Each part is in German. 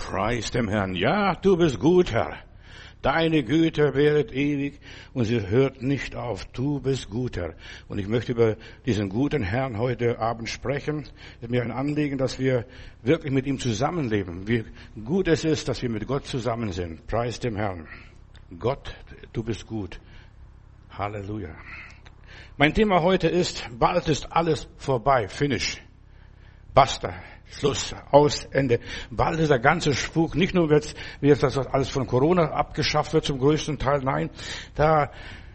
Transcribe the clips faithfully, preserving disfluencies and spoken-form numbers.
Preis dem Herrn. Ja, du bist gut, Herr. Deine Güte wäret ewig und sie hört nicht auf. Du bist gut, Herr. Und ich möchte über diesen guten Herrn heute Abend sprechen. Es ist mir ein Anliegen, dass wir wirklich mit ihm zusammenleben. Wie gut es ist, dass wir mit Gott zusammen sind. Preis dem Herrn. Gott, du bist gut. Halleluja. Mein Thema heute ist, bald ist alles vorbei. Finish. Basta. Schluss, aus, Ende. Bald ist der ganze Spuk, nicht nur wird, wird das alles von Corona abgeschafft wird zum größten Teil, nein, da,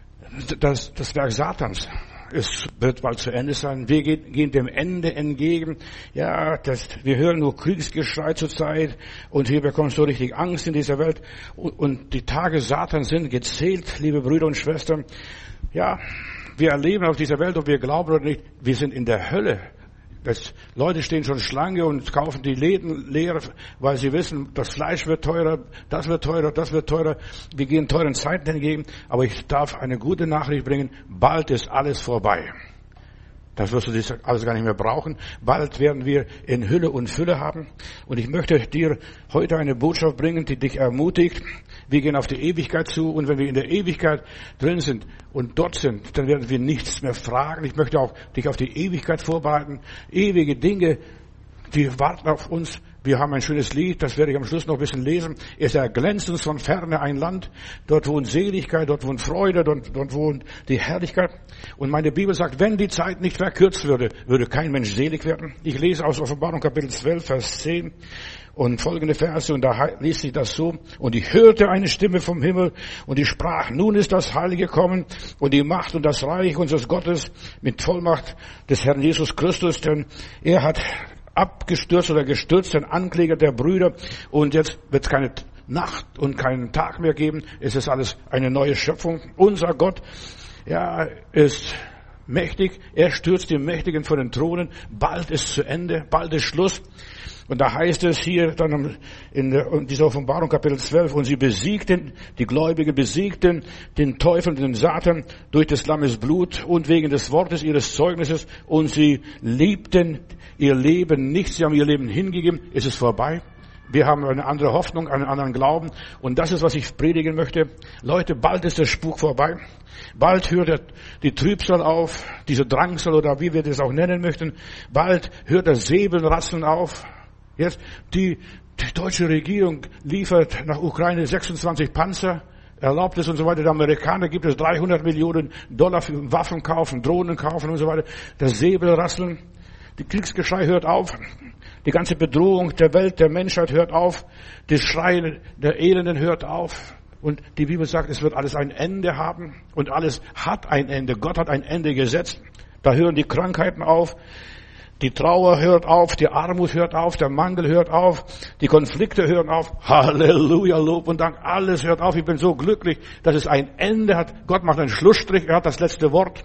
das, das Werk Satans, es wird bald zu Ende sein. Wir gehen, gehen dem Ende entgegen. Ja, das, wir hören nur Kriegsgeschrei zurzeit und hier bekommst du richtig Angst in dieser Welt und, und die Tage Satans sind gezählt, liebe Brüder und Schwestern. Ja, wir erleben auf dieser Welt, ob wir glauben oder nicht, wir sind in der Hölle. Das, Leute stehen schon Schlange und kaufen die Läden leer, weil sie wissen, das Fleisch wird teurer, das wird teurer, das wird teurer. Wir gehen teuren Zeiten entgegen, aber ich darf eine gute Nachricht bringen, bald ist alles vorbei. Das wirst du das alles gar nicht mehr brauchen. Bald werden wir in Hülle und Fülle haben. Und ich möchte dir heute eine Botschaft bringen, die dich ermutigt. Wir gehen auf die Ewigkeit zu. Und wenn wir in der Ewigkeit drin sind und dort sind, dann werden wir nichts mehr fragen. Ich möchte auch dich auf die Ewigkeit vorbereiten. Ewige Dinge, die warten auf uns. Wir haben ein schönes Lied, das werde ich am Schluss noch ein bisschen lesen. Es erglänzt uns von ferne ein Land. Dort wohnt Seligkeit, dort wohnt Freude, dort, dort wohnt die Herrlichkeit. Und meine Bibel sagt, wenn die Zeit nicht verkürzt würde, würde kein Mensch selig werden. Ich lese aus Offenbarung Kapitel zwölf, Vers zehn und folgende Verse. Und da liest sich das so. Und ich hörte eine Stimme vom Himmel und die sprach, nun ist das Heilige gekommen und die Macht und das Reich unseres Gottes mit Vollmacht des Herrn Jesus Christus, denn er hat abgestürzt oder gestürzt, den Ankläger der Brüder. Und jetzt wird es keine Nacht und keinen Tag mehr geben. Es ist alles eine neue Schöpfung. Unser Gott, ja, ist mächtig. Er stürzt die Mächtigen von den Thronen. Bald ist zu Ende. Bald ist Schluss. Und da heißt es hier dann in, der, in dieser Offenbarung Kapitel zwölf, und sie besiegten, die Gläubigen besiegten den Teufel, den Satan durch des Lammes Blut und wegen des Wortes ihres Zeugnisses, und sie liebten ihr Leben nicht, sie haben ihr Leben hingegeben. Es ist vorbei. Wir haben eine andere Hoffnung, einen anderen Glauben, und das ist, was ich predigen möchte. Leute, bald ist der Spuk vorbei. Bald hört die Trübsal auf, diese Drangsal oder wie wir das auch nennen möchten. Bald hört das Säbelrasseln auf. Jetzt, die, die deutsche Regierung liefert nach Ukraine sechsundzwanzig Panzer, erlaubt es und so weiter. Die Amerikaner gibt es dreihundert Millionen Dollar für Waffen kaufen, Drohnen kaufen und so weiter. Das Säbelrasseln, die Kriegsgeschrei hört auf. Die ganze Bedrohung der Welt, der Menschheit hört auf. Das Schreien der Elenden hört auf. Und die Bibel sagt, es wird alles ein Ende haben. Und alles hat ein Ende. Gott hat ein Ende gesetzt. Da hören die Krankheiten auf. Die Trauer hört auf, die Armut hört auf, der Mangel hört auf, die Konflikte hören auf. Halleluja, Lob und Dank, alles hört auf. Ich bin so glücklich, dass es ein Ende hat. Gott macht einen Schlussstrich, er hat das letzte Wort.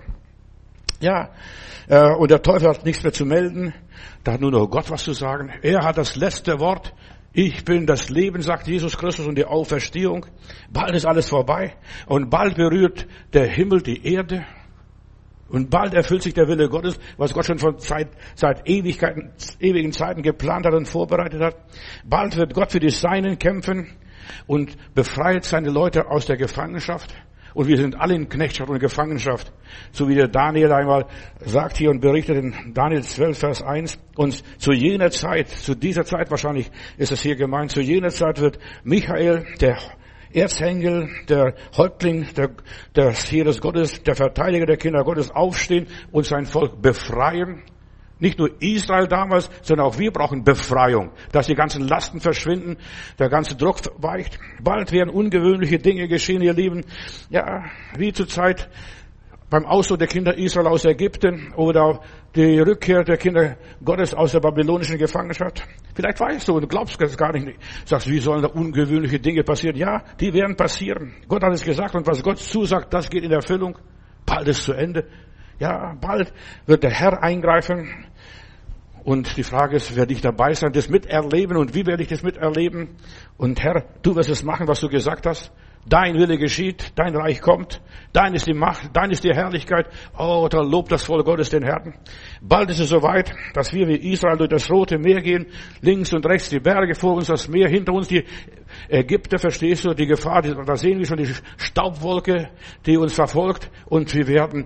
Ja, äh, und der Teufel hat nichts mehr zu melden. Da hat nur noch Gott was zu sagen. Er hat das letzte Wort. Ich bin das Leben, sagt Jesus Christus, und die Auferstehung. Bald ist alles vorbei und bald berührt der Himmel die Erde. Und bald erfüllt sich der Wille Gottes, was Gott schon von Zeit, seit Ewigkeiten, ewigen Zeiten geplant hat und vorbereitet hat. Bald wird Gott für die Seinen kämpfen und befreit seine Leute aus der Gefangenschaft. Und wir sind alle in Knechtschaft und Gefangenschaft. So wie der Daniel einmal sagt hier und berichtet in Daniel zwölf, Vers eins. Und zu jener Zeit, zu dieser Zeit wahrscheinlich ist es hier gemeint, zu jener Zeit wird Michael, der Erzengel, der Häuptling der, des Heeres Gottes, der Verteidiger der Kinder Gottes aufstehen und sein Volk befreien. Nicht nur Israel damals, sondern auch wir brauchen Befreiung, dass die ganzen Lasten verschwinden, der ganze Druck weicht. Bald werden ungewöhnliche Dinge geschehen, ihr Lieben. Ja, wie zur Zeit beim Auszug der Kinder Israel aus Ägypten oder die Rückkehr der Kinder Gottes aus der babylonischen Gefangenschaft. Vielleicht weißt du und glaubst das gar nicht. Sagst, wie sollen da ungewöhnliche Dinge passieren? Ja, die werden passieren. Gott hat es gesagt und was Gott zusagt, das geht in Erfüllung. Bald ist zu Ende. Ja, bald wird der Herr eingreifen. Und die Frage ist, werde ich dabei sein, das miterleben und wie werde ich das miterleben? Und Herr, du wirst es machen, was du gesagt hast. Dein Wille geschieht, dein Reich kommt, dein ist die Macht, dein ist die Herrlichkeit. Oh, da lobt das Volk Gottes den Herrn. Bald ist es soweit, dass wir wie Israel durch das Rote Meer gehen, links und rechts die Berge, vor uns das Meer, hinter uns die Ägypter, verstehst du, die Gefahr, da sehen wir schon die Staubwolke, die uns verfolgt, und wir werden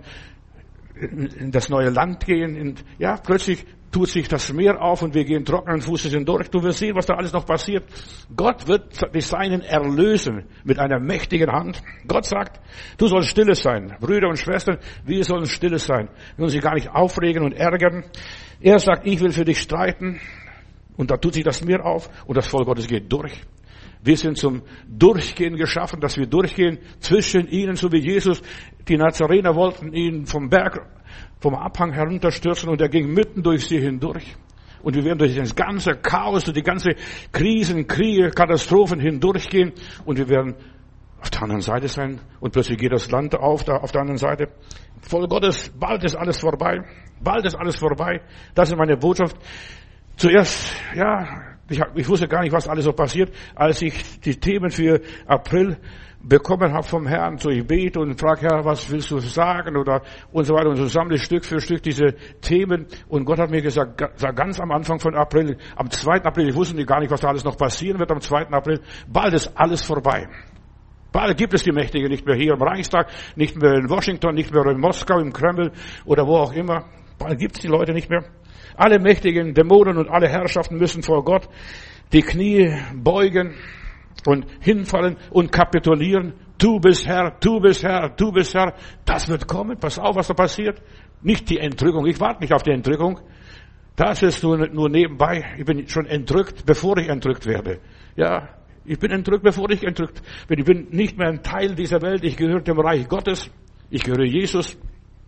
in das neue Land gehen. Und ja, plötzlich tut sich das Meer auf und wir gehen trockenen Fußes hindurch. Du wirst sehen, was da alles noch passiert. Gott wird die Seinen erlösen mit einer mächtigen Hand. Gott sagt, du sollst stille sein. Brüder und Schwestern, wir sollen stille sein. Wir sollen sich gar nicht aufregen und ärgern. Er sagt, ich will für dich streiten. Und da tut sich das Meer auf und das Volk Gottes geht durch. Wir sind zum Durchgehen geschaffen, dass wir durchgehen zwischen ihnen, so wie Jesus. Die Nazarener wollten ihn vom Berg, vom Abhang herunterstürzen, und er ging mitten durch sie hindurch. Und wir werden durch das ganze Chaos, durch die ganze Krisen, Kriege, Katastrophen hindurchgehen, und wir werden auf der anderen Seite sein, und plötzlich geht das Land auf, da auf der anderen Seite. Voll Gottes, bald ist alles vorbei. Bald ist alles vorbei. Das ist meine Botschaft. Zuerst, ja, ich, ich wusste gar nicht, was alles so passiert, als ich die Themen für April bekommen habe vom Herrn. So, ich bete und frage, Herr, was willst du sagen, oder und so weiter, und so sammle ich Stück für Stück diese Themen. Und Gott hat mir gesagt, ganz am Anfang von April, am zweiten April, ich wusste gar nicht, was da alles noch passieren wird, am zweiten April, bald ist alles vorbei. Bald gibt es die Mächtigen nicht mehr hier im Reichstag, nicht mehr in Washington, nicht mehr in Moskau, im Kreml oder wo auch immer. Bald gibt es die Leute nicht mehr. Alle mächtigen Dämonen und alle Herrschaften müssen vor Gott die Knie beugen und hinfallen und kapitulieren. Du bist Herr, du bist Herr, du bist Herr. Das wird kommen. Pass auf, was da passiert. Nicht die Entrückung. Ich warte nicht auf die Entrückung. Das ist nur, nur nebenbei. Ich bin schon entrückt, bevor ich entrückt werde. Ja, ich bin entrückt, bevor ich entrückt bin. Ich bin nicht mehr ein Teil dieser Welt. Ich gehöre dem Reich Gottes. Ich gehöre Jesus.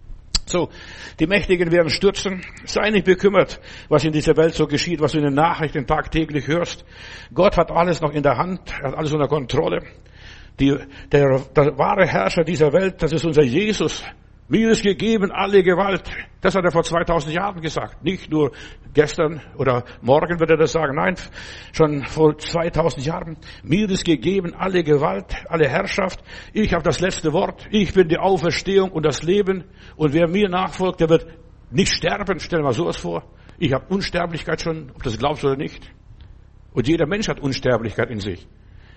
So, die Mächtigen werden stürzen. Sei nicht bekümmert, was in dieser Welt so geschieht, was du in den Nachrichten tagtäglich hörst. Gott hat alles noch in der Hand, er hat alles unter Kontrolle. Die, der, der wahre Herrscher dieser Welt, das ist unser Jesus. Mir ist gegeben alle Gewalt. Das hat er vor zweitausend Jahren gesagt. Nicht nur gestern oder morgen wird er das sagen. Nein, schon vor zweitausend Jahren. Mir ist gegeben alle Gewalt, alle Herrschaft. Ich habe das letzte Wort. Ich bin die Auferstehung und das Leben. Und wer mir nachfolgt, der wird nicht sterben. Stell dir mal sowas vor. Ich habe Unsterblichkeit schon, ob du das glaubst oder nicht. Und jeder Mensch hat Unsterblichkeit in sich.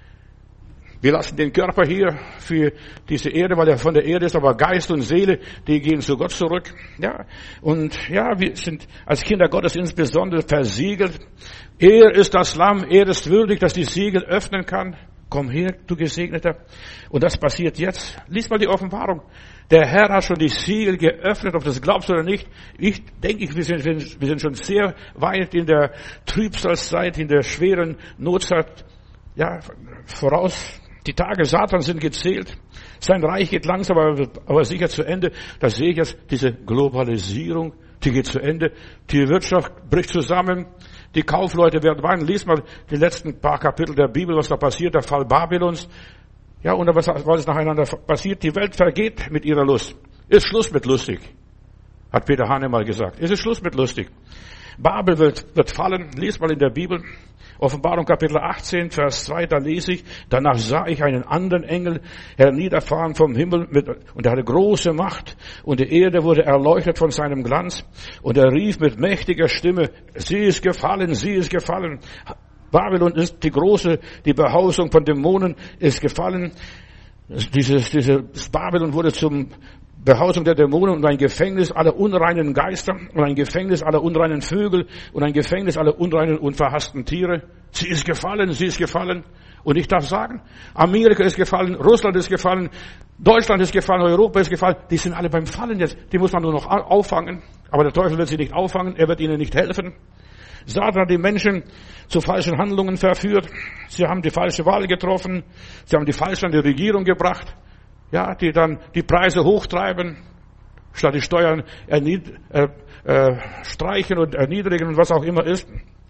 Wir lassen den Körper hier für diese Erde, weil er von der Erde ist, aber Geist und Seele, die gehen zu Gott zurück. Ja, und ja, wir sind als Kinder Gottes insbesondere versiegelt. Er ist das Lamm, er ist würdig, dass die Siegel öffnen kann. Komm her, du Gesegneter. Und das passiert jetzt. Lies mal die Offenbarung. Der Herr hat schon die Siegel geöffnet, ob du das glaubst oder nicht. Ich denke, wir sind, wir sind schon sehr weit in der Trübsalzeit, in der schweren Notzeit, ja, voraus. Die Tage Satans sind gezählt. Sein Reich geht langsam, aber, aber sicher zu Ende. Da sehe ich jetzt diese Globalisierung, die geht zu Ende. Die Wirtschaft bricht zusammen. Die Kaufleute werden weinen. Lies mal die letzten paar Kapitel der Bibel, was da passiert, der Fall Babylons. Ja, und was, was nacheinander passiert. Die Welt vergeht mit ihrer Lust. Ist Schluss mit lustig, hat Peter Hane mal gesagt. Es ist Schluss mit lustig. Babel wird, wird fallen. Lies mal in der Bibel. Offenbarung Kapitel achtzehn, Vers zwei, da lese ich, danach sah ich einen anderen Engel herniederfahren vom Himmel mit, und er hatte große Macht und die Erde wurde erleuchtet von seinem Glanz und er rief mit mächtiger Stimme, sie ist gefallen, sie ist gefallen. Babylon ist die große, die Behausung von Dämonen ist gefallen. Dieses, dieses Babylon wurde zum Behausung der Dämonen und ein Gefängnis aller unreinen Geister und ein Gefängnis aller unreinen Vögel und ein Gefängnis aller unreinen und verhassten Tiere. Sie ist gefallen, sie ist gefallen. Und ich darf sagen, Amerika ist gefallen, Russland ist gefallen, Deutschland ist gefallen, Europa ist gefallen. Die sind alle beim Fallen jetzt. Die muss man nur noch auffangen. Aber der Teufel wird sie nicht auffangen, er wird ihnen nicht helfen. Satan hat die Menschen zu falschen Handlungen verführt. Sie haben die falsche Wahl getroffen. Sie haben die falsche an die Regierung gebracht. Ja, die dann die Preise hochtreiben, statt die Steuern ernied, äh, äh, streichen und erniedrigen und was auch immer ist.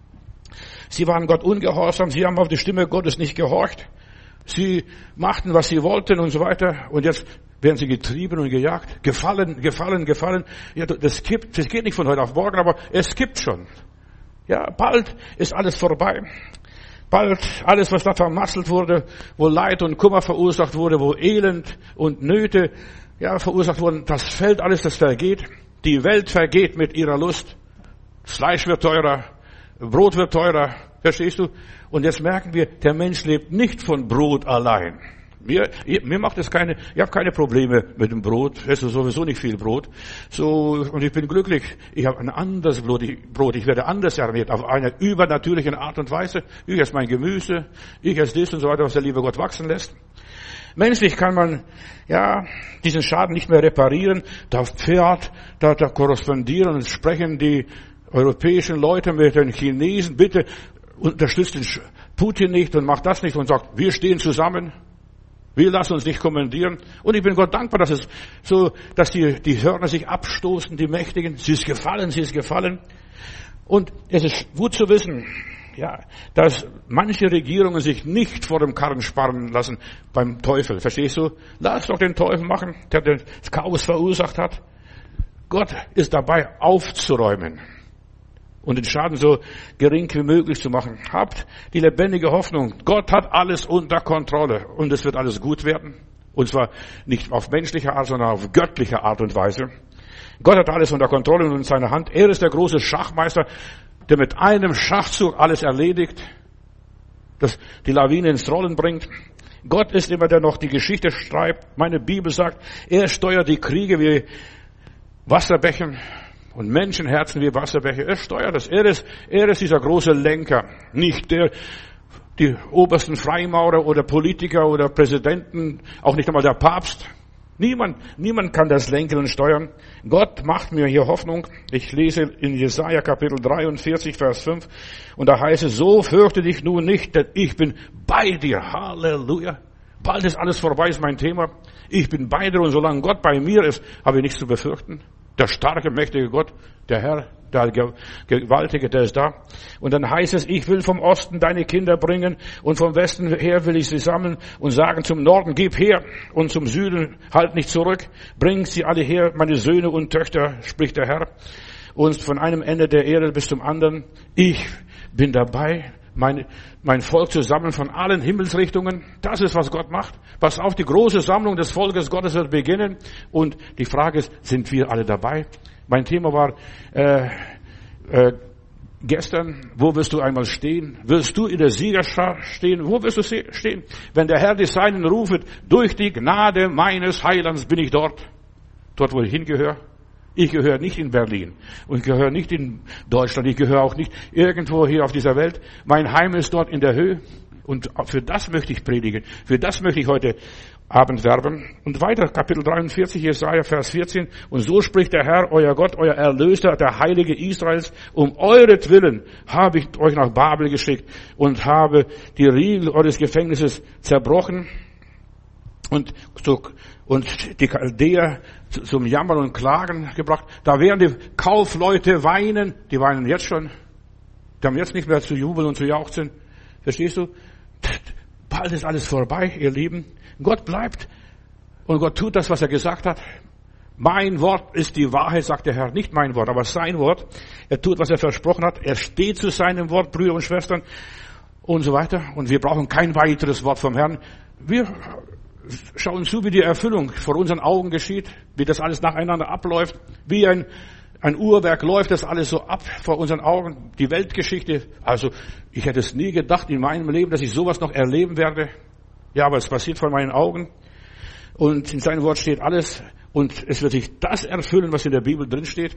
Sie waren Gott ungehorsam, sie haben auf die Stimme Gottes nicht gehorcht. Sie machten, was sie wollten und so weiter. Und jetzt werden sie getrieben und gejagt. Gefallen, gefallen, gefallen. Ja, das kippt, das geht nicht von heute auf morgen, aber es kippt schon. Ja, bald ist alles vorbei. Bald alles, was da vermasselt wurde, wo Leid und Kummer verursacht wurde, wo Elend und Nöte ja, verursacht wurden, das fällt alles, das vergeht. Die Welt vergeht mit ihrer Lust. Das Fleisch wird teurer, Brot wird teurer, verstehst du? Und jetzt merken wir, der Mensch lebt nicht von Brot allein. Mir, mir macht es keine, ich habe keine Probleme mit dem Brot, es ist sowieso nicht viel Brot. So, und ich bin glücklich, ich habe ein anderes Brot, ich werde anders ernährt, auf eine übernatürliche Art und Weise. Ich esse mein Gemüse, ich esse das und so weiter, was der liebe Gott wachsen lässt. Menschlich kann man, ja, diesen Schaden nicht mehr reparieren. Da fährt, da, da korrespondieren und sprechen die europäischen Leute mit den Chinesen, bitte unterstützt den Putin nicht und macht das nicht und sagt, wir stehen zusammen. Wir lassen uns nicht kommandieren. Und ich bin Gott dankbar, dass es so, dass die, die Hörner sich abstoßen, die Mächtigen. Sie ist gefallen, sie ist gefallen. Und es ist gut zu wissen, ja, dass manche Regierungen sich nicht vor dem Karren spannen lassen beim Teufel. Verstehst du? Lass doch den Teufel machen, der das Chaos verursacht hat. Gott ist dabei aufzuräumen und den Schaden so gering wie möglich zu machen. Habt die lebendige Hoffnung. Gott hat alles unter Kontrolle und es wird alles gut werden. Und zwar nicht auf menschliche Art, sondern auf göttliche Art und Weise. Gott hat alles unter Kontrolle und in seiner Hand. Er ist der große Schachmeister, der mit einem Schachzug alles erledigt, das die Lawine ins Rollen bringt. Gott ist immer der noch die Geschichte schreibt. Meine Bibel sagt, er steuert die Kriege wie Wasserbächen und Menschenherzen wie Wasserbäche. Er steuert es. Er ist, er ist dieser große Lenker. Nicht der, die obersten Freimaurer oder Politiker oder Präsidenten, auch nicht einmal der Papst. Niemand, niemand kann das lenken und steuern. Gott macht mir hier Hoffnung. Ich lese in Jesaja Kapitel dreiundvierzig, Vers fünf. Und da heißt es, so fürchte dich nun nicht, denn ich bin bei dir. Halleluja. Bald ist alles vorbei, ist mein Thema. Ich bin bei dir und solange Gott bei mir ist, habe ich nichts zu befürchten. Der starke, mächtige Gott, der Herr, der Gewaltige, der ist da. Und dann heißt es, ich will vom Osten deine Kinder bringen und vom Westen her will ich sie sammeln und sagen zum Norden, gib her und zum Süden, halt nicht zurück. Bring sie alle her, meine Söhne und Töchter, spricht der Herr. Und von einem Ende der Erde bis zum anderen, ich bin dabei, mein, mein Volk zu sammeln von allen Himmelsrichtungen. Das ist, was Gott macht. Pass auf, die große Sammlung des Volkes Gottes wird beginnen. Und die Frage ist, sind wir alle dabei? Mein Thema war äh, äh, gestern, wo wirst du einmal stehen? Wirst du in der Siegerschar stehen? Wo wirst du stehen? Wenn der Herr die Seinen rufet, durch die Gnade meines Heilands bin ich dort. Dort, wo ich hingehöre. Ich gehöre nicht in Berlin und ich gehöre nicht in Deutschland, ich gehöre auch nicht irgendwo hier auf dieser Welt. Mein Heim ist dort in der Höhe und für das möchte ich predigen, für das möchte ich heute Abend werben. Und weiter, Kapitel dreiundvierzig, Jesaja, Vers vierzehn. Und so spricht der Herr, euer Gott, euer Erlöser, der Heilige Israels, um euretwillen habe ich euch nach Babel geschickt und habe die Riegel eures Gefängnisses zerbrochen. Und, so, und die Chaldäer zum Jammern und Klagen gebracht. Da werden die Kaufleute weinen. Die weinen jetzt schon. Die haben jetzt nicht mehr zu jubeln und zu jauchzen. Verstehst du? Bald ist alles vorbei, ihr Lieben. Gott bleibt. Und Gott tut das, was er gesagt hat. Mein Wort ist die Wahrheit, sagt der Herr. Nicht mein Wort, aber sein Wort. Er tut, was er versprochen hat. Er steht zu seinem Wort, Brüder und Schwestern. Und so weiter. Und wir brauchen kein weiteres Wort vom Herrn. Wir schauen zu, wie die Erfüllung vor unseren Augen geschieht, wie das alles nacheinander abläuft, wie ein, ein Uhrwerk läuft das alles so ab vor unseren Augen, die Weltgeschichte. Also ich hätte es nie gedacht in meinem Leben, dass ich sowas noch erleben werde. Ja, aber es passiert vor meinen Augen und in seinem Wort steht alles und es wird sich das erfüllen, was in der Bibel drin steht.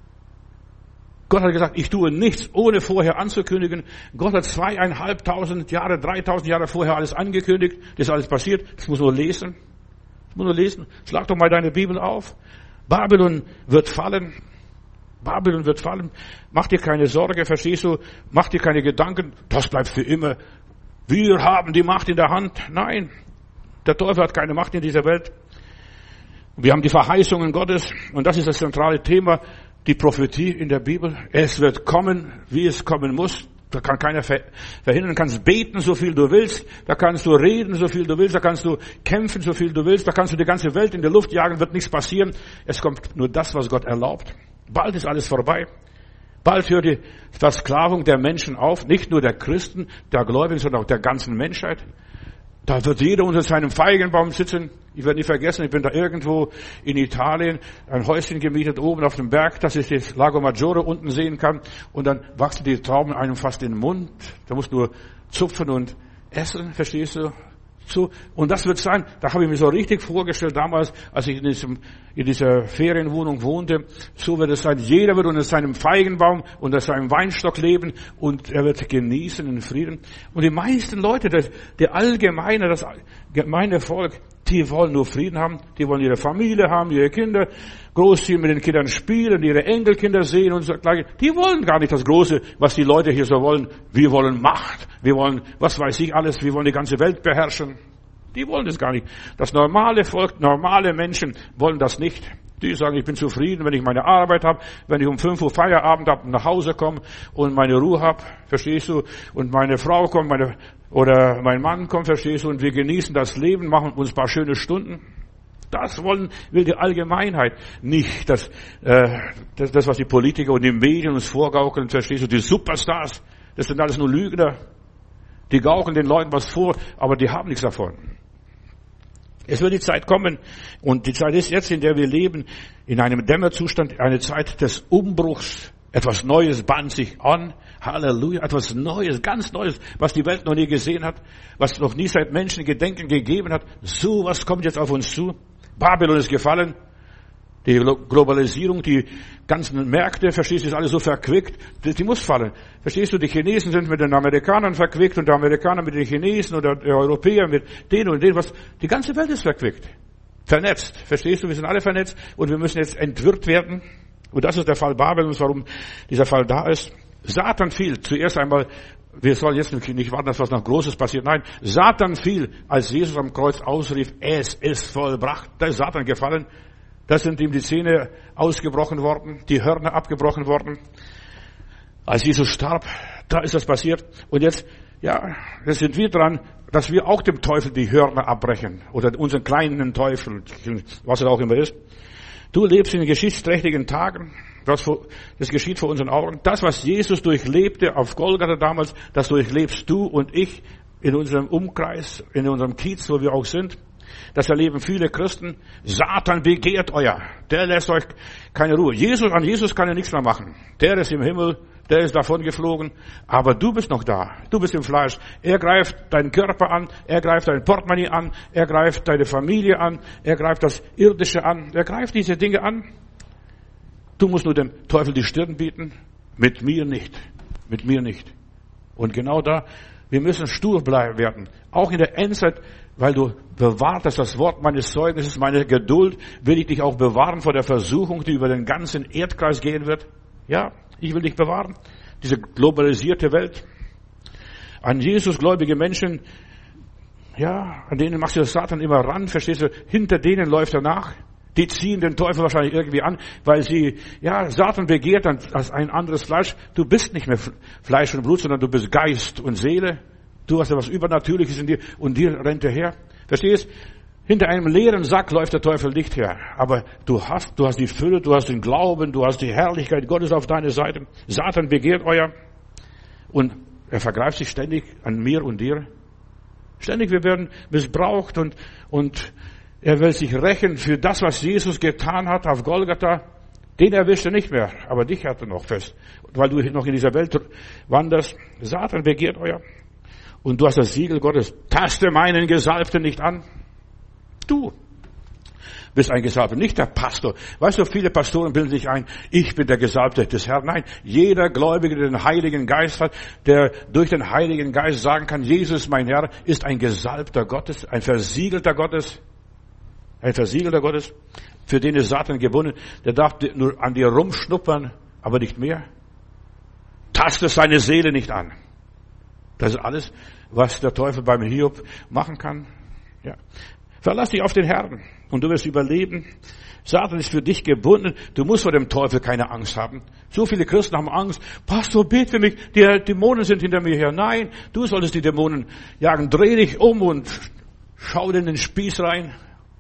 Gott hat gesagt, ich tue nichts, ohne vorher anzukündigen. Gott hat zweieinhalbtausend Jahre, dreitausend Jahre vorher alles angekündigt. Das ist alles passiert. Das muss nur lesen. Das muss nur lesen. Schlag doch mal deine Bibel auf. Babylon wird fallen. Babylon wird fallen. Mach dir keine Sorge, verstehst du? Mach dir keine Gedanken. Das bleibt für immer. Wir haben die Macht in der Hand. Nein. Der Teufel hat keine Macht in dieser Welt. Wir haben die Verheißungen Gottes. Und das ist das zentrale Thema. Die Prophetie in der Bibel. Es wird kommen, wie es kommen muss. Da kann keiner verhindern. Du kannst beten, so viel du willst. Da kannst du reden, so viel du willst. Da kannst du kämpfen, so viel du willst. Da kannst du die ganze Welt in die Luft jagen, wird nichts passieren. Es kommt nur das, was Gott erlaubt. Bald ist alles vorbei. Bald hört die Versklavung der Menschen auf, nicht nur der Christen, der Gläubigen, sondern auch der ganzen Menschheit. Da wird jeder unter seinem Feigenbaum sitzen. Ich werde nie vergessen, ich bin da irgendwo in Italien, ein Häuschen gemietet, oben auf dem Berg, dass ich das Lago Maggiore unten sehen kann. Und dann wachsen die Trauben einem fast in den Mund. Da musst du nur zupfen und essen, verstehst du? So, und das wird sein, da habe ich mir so richtig vorgestellt damals, als ich in, diesem, in dieser Ferienwohnung wohnte, so wird es sein, jeder wird unter seinem Feigenbaum, unter seinem Weinstock leben und er wird genießen in Frieden. Und die meisten Leute, das, der allgemeine, das gemeine Volk, die wollen nur Frieden haben, die wollen ihre Familie haben, ihre Kinder großziehen, mit den Kindern spielen, ihre Enkelkinder sehen und so gleich. Die wollen gar nicht das Große, was die Leute hier so wollen. Wir wollen Macht, wir wollen, was weiß ich alles, wir wollen die ganze Welt beherrschen. Die wollen das gar nicht. Das normale Volk, normale Menschen wollen das nicht. Die sagen, ich bin zufrieden, wenn ich meine Arbeit habe, wenn ich um fünf Uhr Feierabend habe und nach Hause komme und meine Ruhe habe, verstehst du? Und meine Frau kommt, meine, oder mein Mann kommt, verstehst du? Und wir genießen das Leben, machen uns ein paar schöne Stunden. Das wollen, will die Allgemeinheit. Nicht das, äh, das, das, was die Politiker und die Medien uns vorgaukeln, verstehst du? Die Superstars, das sind alles nur Lügner. Die gaukeln den Leuten was vor, aber die haben nichts davon. Es wird die Zeit kommen, und die Zeit ist jetzt, in der wir leben, in einem Dämmerzustand, eine Zeit des Umbruchs. Etwas Neues bahnt sich an. Halleluja, etwas Neues, ganz Neues, was die Welt noch nie gesehen hat, was noch nie seit Menschengedenken gegeben hat. So was kommt jetzt auf uns zu. Babylon ist gefallen. Die Globalisierung, die ganzen Märkte, verstehst du, ist alles so verquickt, die, die muss fallen. Verstehst du, die Chinesen sind mit den Amerikanern verquickt und die Amerikaner mit den Chinesen oder die Europäer mit denen und denen, was, die ganze Welt ist verquickt. Vernetzt. Verstehst du, wir sind alle vernetzt und wir müssen jetzt entwirrt werden. Und das ist der Fall Babylons, warum dieser Fall da ist. Satan fiel zuerst einmal, wir sollen jetzt nicht warten, dass was noch Großes passiert. Nein, Satan fiel, als Jesus am Kreuz ausrief, es ist vollbracht. Da ist Satan gefallen. Da sind ihm die Zähne ausgebrochen worden, die Hörner abgebrochen worden. Als Jesus starb, da ist das passiert. Und jetzt, ja, jetzt sind wir dran, dass wir auch dem Teufel die Hörner abbrechen. Oder unseren kleinen Teufel, was es auch immer ist. Du lebst in geschichtsträchtigen Tagen. Das, das geschieht vor unseren Augen. Das, was Jesus durchlebte auf Golgatha damals, das durchlebst du und ich in unserem Umkreis, in unserem Kiez, wo wir auch sind. Das erleben viele Christen. Satan begehrt euer. Der lässt euch keine Ruhe. Jesus, an Jesus kann er nichts mehr machen. Der ist im Himmel, der ist davon geflogen. Aber du bist noch da. Du bist im Fleisch. Er greift deinen Körper an. Er greift dein Portemonnaie an. Er greift deine Familie an. Er greift das Irdische an. Er greift diese Dinge an. Du musst nur dem Teufel die Stirn bieten. Mit mir nicht. Mit mir nicht. Und genau da, wir müssen stur bleiben werden. Auch in der Endzeit, weil du bewahrt hast das Wort meines Zeugnisses, meine Geduld, will ich dich auch bewahren vor der Versuchung, die über den ganzen Erdkreis gehen wird. Ja, ich will dich bewahren. Diese globalisierte Welt. An Jesus gläubige Menschen, ja, an denen machst du das Satan immer ran, verstehst du? Hinter denen läuft er nach. Die ziehen den Teufel wahrscheinlich irgendwie an, weil sie, ja, Satan begehrt als ein anderes Fleisch. Du bist nicht mehr Fleisch und Blut, sondern du bist Geist und Seele. Du hast etwas Übernatürliches in dir und dir rennt er her. Verstehst? Hinter einem leeren Sack läuft der Teufel nicht her. Aber du hast, du hast die Fülle, du hast den Glauben, du hast die Herrlichkeit Gottes auf deiner Seite. Satan begehrt euer. Und er vergreift sich ständig an mir und dir. Ständig, wir werden missbraucht und, und er will sich rächen für das, was Jesus getan hat auf Golgatha. Den erwischt er nicht mehr, aber dich hat er noch fest. Weil du noch in dieser Welt wanderst. Satan begehrt euer. Und du hast das Siegel Gottes. Taste meinen Gesalbten nicht an. Du bist ein Gesalbter, nicht der Pastor. Weißt du, viele Pastoren bilden sich ein, ich bin der Gesalbte des Herrn. Nein, jeder Gläubige, der den Heiligen Geist hat, der durch den Heiligen Geist sagen kann, Jesus, mein Herr, ist ein Gesalbter Gottes, ein Versiegelter Gottes. Ein Versiegelter Gottes, für den ist Satan gebunden. Der darf nur an dir rumschnuppern, aber nicht mehr. Taste seine Seele nicht an. Das ist alles, was der Teufel beim Hiob machen kann. Ja. Verlass dich auf den Herrn und du wirst überleben. Satan ist für dich gebunden. Du musst vor dem Teufel keine Angst haben. So viele Christen haben Angst. Pastor, bet für mich. Die Dämonen sind hinter mir her. Nein, du solltest die Dämonen jagen. Dreh dich um und schau in den Spieß rein.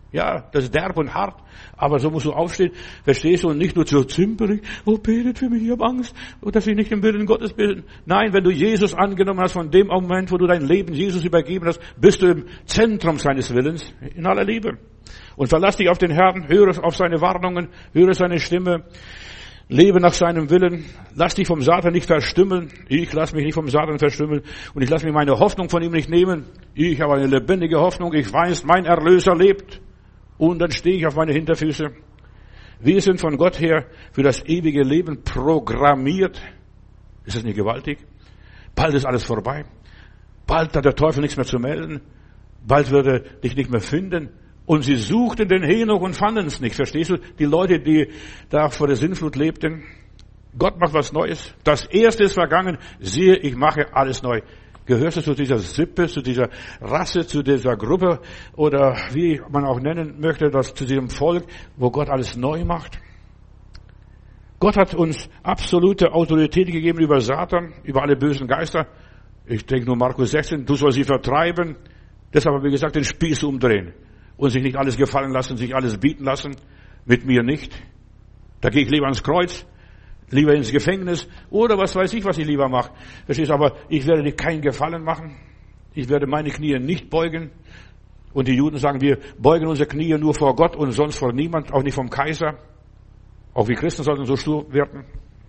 Ja, das ist derb und hart, aber so musst du aufstehen, verstehst du, und nicht nur so zimperig, oh, betet für mich, ich habe Angst, oh, dass ich nicht im Willen Gottes bin. Nein, wenn du Jesus angenommen hast, von dem Moment, wo du dein Leben Jesus übergeben hast, bist du im Zentrum seines Willens, in aller Liebe. Und verlass dich auf den Herrn, höre auf seine Warnungen, höre seine Stimme, lebe nach seinem Willen, lass dich vom Satan nicht verstümmeln. Ich lass mich nicht vom Satan verstümmeln und ich lass mir meine Hoffnung von ihm nicht nehmen. Ich habe eine lebendige Hoffnung, ich weiß, mein Erlöser lebt. Und dann stehe ich auf meine Hinterfüße. Wir sind von Gott her für das ewige Leben programmiert. Ist das nicht gewaltig? Bald ist alles vorbei. Bald hat der Teufel nichts mehr zu melden. Bald wird er dich nicht mehr finden. Und sie suchten den Henoch und fanden es nicht. Verstehst du? Die Leute, die da vor der Sintflut lebten. Gott macht was Neues. Das Erste ist vergangen. Siehe, ich mache alles neu. Gehörst du zu dieser Sippe, zu dieser Rasse, zu dieser Gruppe oder wie man auch nennen möchte, das zu diesem Volk, wo Gott alles neu macht? Gott hat uns absolute Autorität gegeben über Satan, über alle bösen Geister. Ich denke nur Markus sechzehn, du sollst sie vertreiben. Deshalb habe ich gesagt, den Spieß umdrehen und sich nicht alles gefallen lassen, sich alles bieten lassen. Mit mir nicht. Da gehe ich lieber ans Kreuz. Lieber ins Gefängnis oder was weiß ich, was ich lieber mache. Verstehst du? Aber ich werde dir keinen Gefallen machen. Ich werde meine Knie nicht beugen. Und die Juden sagen, wir beugen unsere Knie nur vor Gott und sonst vor niemand, auch nicht vom Kaiser. Auch wir Christen sollten so stur werden.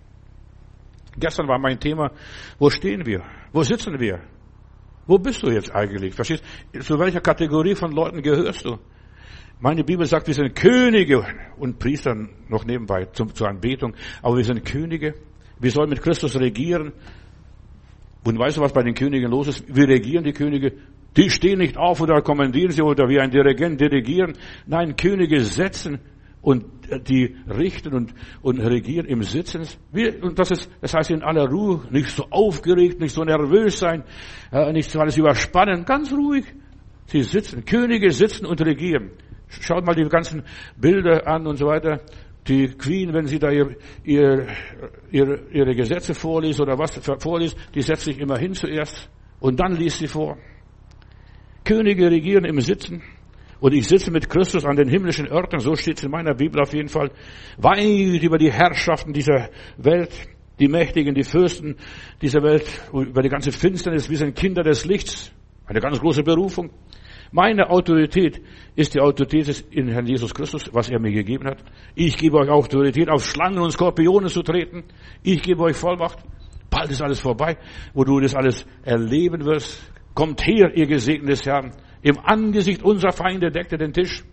Gestern war mein Thema, wo stehen wir? Wo sitzen wir? Wo bist du jetzt eigentlich? Verstehst du? Zu welcher Kategorie von Leuten gehörst du? Meine Bibel sagt, wir sind Könige und Priester noch nebenbei zum, zur Anbetung. Aber wir sind Könige. Wir sollen mit Christus regieren. Und weißt du, was bei den Königen los ist? Wir regieren die Könige. Die stehen nicht auf oder kommandieren sie oder wie ein Dirigent dirigieren. Nein, Könige setzen und die richten und, und regieren im Sitzen. Wir, und das ist, das heißt in aller Ruhe, nicht so aufgeregt, nicht so nervös sein, nicht so alles überspannen, ganz ruhig. Sie sitzen, Könige sitzen und regieren. Schaut mal die ganzen Bilder an und so weiter. Die Queen, wenn sie da ihr, ihr, ihre, ihre Gesetze vorliest oder was vorliest, die setzt sich immer hin zuerst und dann liest sie vor. Könige regieren im Sitzen. Und ich sitze mit Christus an den himmlischen Örtern, so steht es in meiner Bibel auf jeden Fall, weit über die Herrschaften dieser Welt, die Mächtigen, die Fürsten dieser Welt, über die ganze Finsternis. Wir sind Kinder des Lichts. Eine ganz große Berufung. Meine Autorität ist die Autorität in Herrn Jesus Christus, was er mir gegeben hat. Ich gebe euch Autorität, auf Schlangen und Skorpione zu treten. Ich gebe euch Vollmacht. Bald ist alles vorbei, wo du das alles erleben wirst. Kommt her, ihr Gesegneten des Herrn. Im Angesicht unserer Feinde deckt er den Tisch.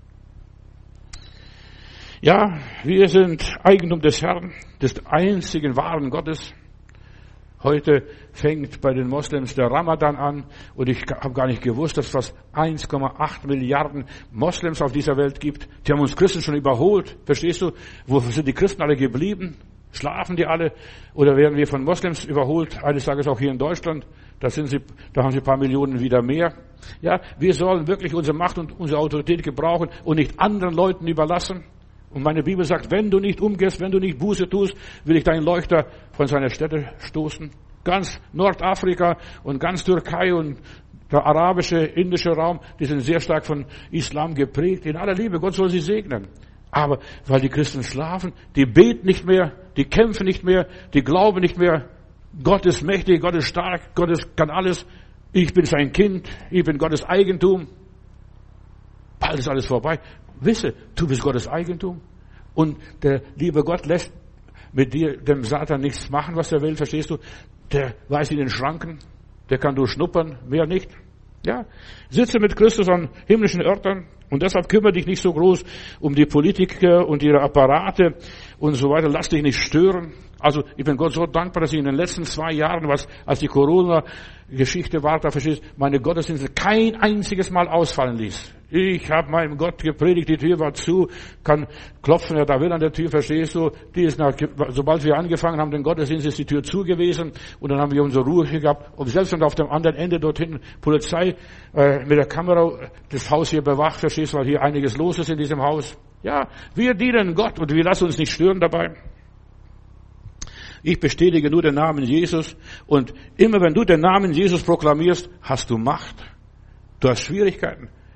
Ja, wir sind Eigentum des Herrn, des einzigen wahren Gottes. Heute fängt bei den Moslems der Ramadan an und ich habe gar nicht gewusst, dass es fast eins Komma acht Milliarden Moslems auf dieser Welt gibt. Die haben uns Christen schon überholt. Verstehst du? Wo sind die Christen alle geblieben? Schlafen die alle? Oder werden wir von Moslems überholt? Eines Tages auch hier in Deutschland. Da sind sie, da haben sie ein paar Millionen wieder mehr. Ja, wir sollen wirklich unsere Macht und unsere Autorität gebrauchen und nicht anderen Leuten überlassen. Und meine Bibel sagt, wenn du nicht umgehst, wenn du nicht Buße tust, will ich deinen Leuchter von seiner Stätte stoßen. Ganz Nordafrika und ganz Türkei und der arabische, indische Raum, die sind sehr stark von Islam geprägt. In aller Liebe, Gott soll sie segnen. Aber weil die Christen schlafen, die beten nicht mehr, die kämpfen nicht mehr, die glauben nicht mehr. Gott ist mächtig, Gott ist stark, Gott ist, kann alles. Ich bin sein Kind, ich bin Gottes Eigentum. Bald ist alles vorbei. Wisse, du bist Gottes Eigentum. Und der liebe Gott lässt mit dir, dem Satan, nichts machen, was er will, verstehst du? Der weiß in den Schranken, der kann durchschnuppern, mehr nicht. Ja, sitze mit Christus an himmlischen Örtern und deshalb kümmere dich nicht so groß um die Politiker und ihre Apparate und so weiter. Lass dich nicht stören. Also ich bin Gott so dankbar, dass ich in den letzten zwei Jahren, was als die Corona-Geschichte war, da verstehst, meine Gottesdienste kein einziges Mal ausfallen ließ. Ich habe meinem Gott gepredigt, die Tür war zu, kann klopfen, wer da will an der Tür, verstehst du? Die ist nach, sobald wir angefangen haben, den Gottesdienst, ist die Tür zu gewesen und dann haben wir unsere Ruhe gehabt. Und selbst wenn auf dem anderen Ende dorthin Polizei äh, mit der Kamera das Haus hier bewacht, verstehst du, weil hier einiges los ist in diesem Haus. Ja, wir dienen Gott und wir lassen uns nicht stören dabei. Ich bestätige nur den Namen Jesus und immer wenn du den Namen Jesus proklamierst, hast du Macht. Du hast Schwierigkeiten.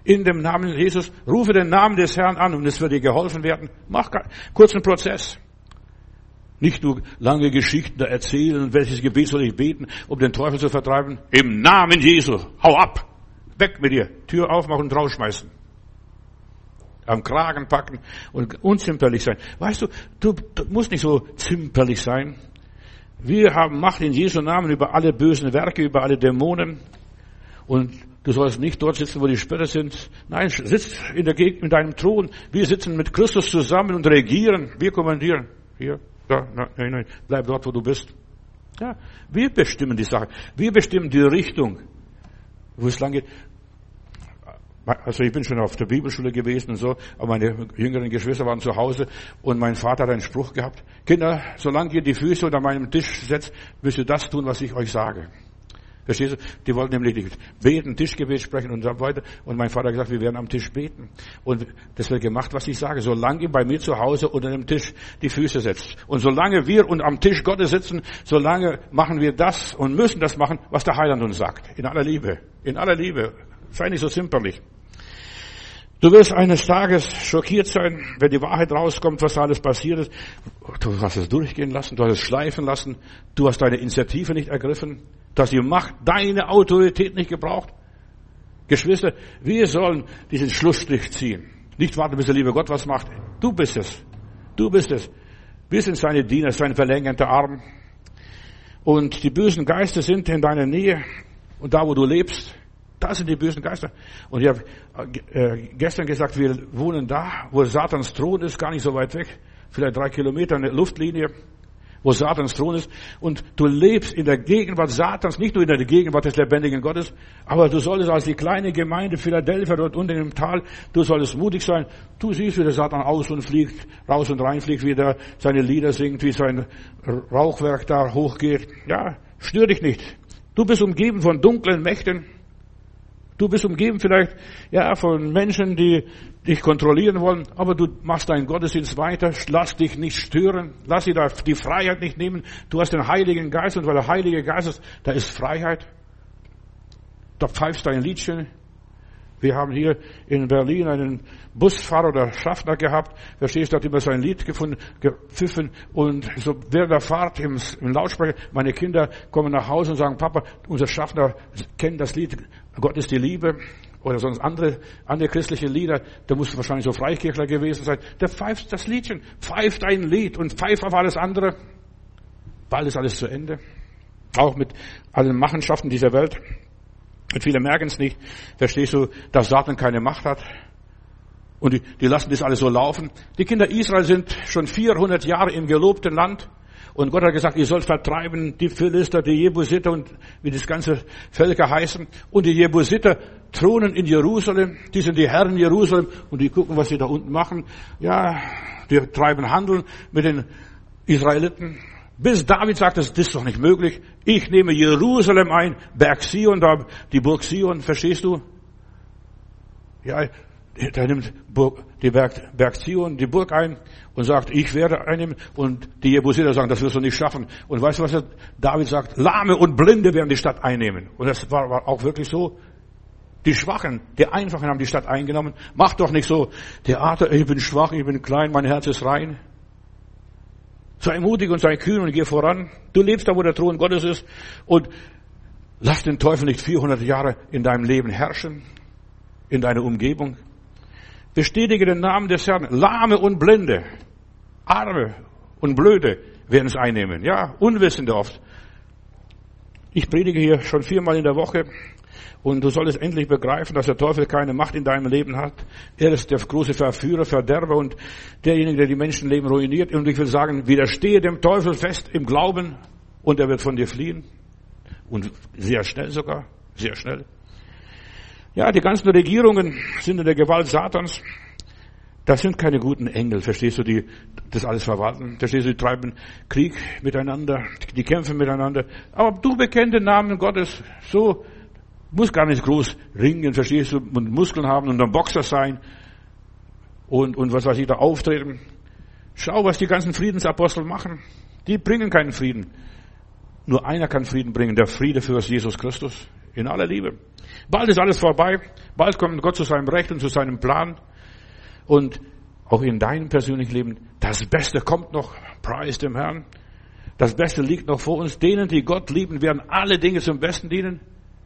in dem Namen Jesus. Rufe den Namen des Herrn an und es wird dir geholfen werden. Mach einen kurzen Prozess. Nicht nur lange Geschichten da erzählen, welches Gebet soll ich beten, um den Teufel zu vertreiben. Im Namen Jesu, hau ab, weg mit dir, Tür aufmachen und rausschmeißen. Am Kragen packen und unzimperlich sein. Weißt du, du, du musst nicht so zimperlich sein. Wir haben Macht in Jesu Namen über alle bösen Werke, über alle Dämonen. Und du sollst nicht dort sitzen, wo die Spötter sind. Nein, sitz in der Gegend mit deinem Thron. Wir sitzen mit Christus zusammen und regieren. Wir kommandieren. Hier. Da, nein, nein, bleib dort, wo du bist. Ja, wir bestimmen die Sache. Wir bestimmen die Richtung, wo es lang geht. Also ich bin schon auf der Bibelschule gewesen und so, aber meine jüngeren Geschwister waren zu Hause und mein Vater hat einen Spruch gehabt. Kinder, solange ihr die Füße unter meinem Tisch setzt, müsst ihr das tun, was ich euch sage. Verstehst du? Die wollten nämlich nicht beten, Tischgebet sprechen und so weiter. Und mein Vater hat gesagt, wir werden am Tisch beten. Und das wird gemacht, was ich sage. Solange ihr bei mir zu Hause unter dem Tisch die Füße setzt. Und solange wir und am Tisch Gottes sitzen, solange machen wir das und müssen das machen, was der Heiland uns sagt. In aller Liebe. In aller Liebe. Sei nicht so zimperlich. Du wirst eines Tages schockiert sein, wenn die Wahrheit rauskommt, was da alles passiert ist. Du hast es durchgehen lassen, du hast es schleifen lassen, du hast deine Initiative nicht ergriffen, du hast die Macht, deine Autorität nicht gebraucht. Geschwister, wir sollen diesen Schlussstrich ziehen. Nicht warten, bis der liebe Gott was macht. Du bist es. Du bist es. Wir sind seine Diener, sein verlängerter Arm. Und die bösen Geister sind in deiner Nähe und da, wo du lebst. Da sind die bösen Geister. Und ich habe äh, gestern gesagt, wir wohnen da, wo Satans Thron ist, gar nicht so weit weg. Vielleicht drei Kilometer, eine Luftlinie, wo Satans Thron ist. Und du lebst in der Gegenwart Satans, nicht nur in der Gegenwart des lebendigen Gottes, aber du solltest als die kleine Gemeinde Philadelphia dort unten im Tal, du solltest mutig sein. Du siehst, wie der Satan aus und fliegt, raus und rein fliegt, wie der seine Lieder singt, wie sein Rauchwerk da hochgeht. Ja, stör dich nicht. Du bist umgeben von dunklen Mächten. Du bist umgeben vielleicht, ja, von Menschen, die dich kontrollieren wollen, aber du machst deinen Gottesdienst weiter, lass dich nicht stören, lass dir da die Freiheit nicht nehmen. Du hast den Heiligen Geist und weil der Heilige Geist ist, da ist Freiheit. Da pfeifst du ein Liedchen. Wir haben hier in Berlin einen Busfahrer oder Schaffner gehabt, verstehst du, hat immer sein Lied gefunden, gepfiffen und so während der Fahrt im, im Lautsprecher, meine Kinder kommen nach Hause und sagen, Papa, unser Schaffner kennt das Lied, Gott ist die Liebe oder sonst andere, andere christliche Lieder, der muss wahrscheinlich so Freikirchler gewesen sein, der pfeift das Liedchen, pfeift ein Lied und pfeift auf alles andere, bald ist alles zu Ende, auch mit allen Machenschaften dieser Welt. Und viele merken es nicht. Verstehst du, dass Satan keine Macht hat? Und die, die lassen das alles so laufen. Die Kinder Israel sind schon vierhundert Jahre im gelobten Land. Und Gott hat gesagt, ihr sollt vertreiben die Philister, die Jebusiter und wie das ganze Völker heißen. Und die Jebusiter thronen in Jerusalem. Die sind die Herren Jerusalem. Und die gucken, was sie da unten machen. Ja, die treiben Handel mit den Israeliten. Bis David sagt, das ist doch nicht möglich. Ich nehme Jerusalem ein, Berg Sion, da die Burg Sion, verstehst du? Ja, der nimmt Burg, die Berg, Berg Sion, die Burg ein und sagt, ich werde einnehmen. Und die Jebusiter sagen, das wirst du nicht schaffen. Und weißt du, was David sagt? Lahme und Blinde werden die Stadt einnehmen. Und das war, war auch wirklich so. Die Schwachen, die Einfachen haben die Stadt eingenommen. Mach doch nicht so Theater, ich bin schwach, ich bin klein, mein Herz ist rein. Sei mutig und sei kühn und geh voran. Du lebst da, wo der Thron Gottes ist. Und lass den Teufel nicht vierhundert Jahre in deinem Leben herrschen, in deiner Umgebung. Bestätige den Namen des Herrn. Lahme und Blinde, Arme und Blöde werden es einnehmen. Ja, Unwissende oft. Ich predige hier schon viermal in der Woche. Und du solltest endlich begreifen, dass der Teufel keine Macht in deinem Leben hat. Er ist der große Verführer, Verderber und derjenige, der die Menschenleben ruiniert. Und ich will sagen, widerstehe dem Teufel fest im Glauben und er wird von dir fliehen. Und sehr schnell sogar, sehr schnell. Ja, die ganzen Regierungen sind in der Gewalt Satans. Das sind keine guten Engel, verstehst du, die das alles verwalten. Verstehst du, die treiben Krieg miteinander, die kämpfen miteinander. Aber du bekennst den Namen Gottes so. Muss gar nicht groß ringen, verstehst du, und Muskeln haben und ein Boxer sein und, und was weiß ich, da auftreten. Schau, was die ganzen Friedensapostel machen. Die bringen keinen Frieden. Nur einer kann Frieden bringen, der Friedefürst Jesus Christus. In aller Liebe. Bald ist alles vorbei. Bald kommt Gott zu seinem Recht und zu seinem Plan. Und auch in deinem persönlichen Leben, das Beste kommt noch. Preis dem Herrn. Das Beste liegt noch vor uns. Denen, die Gott lieben, werden alle Dinge zum Besten dienen.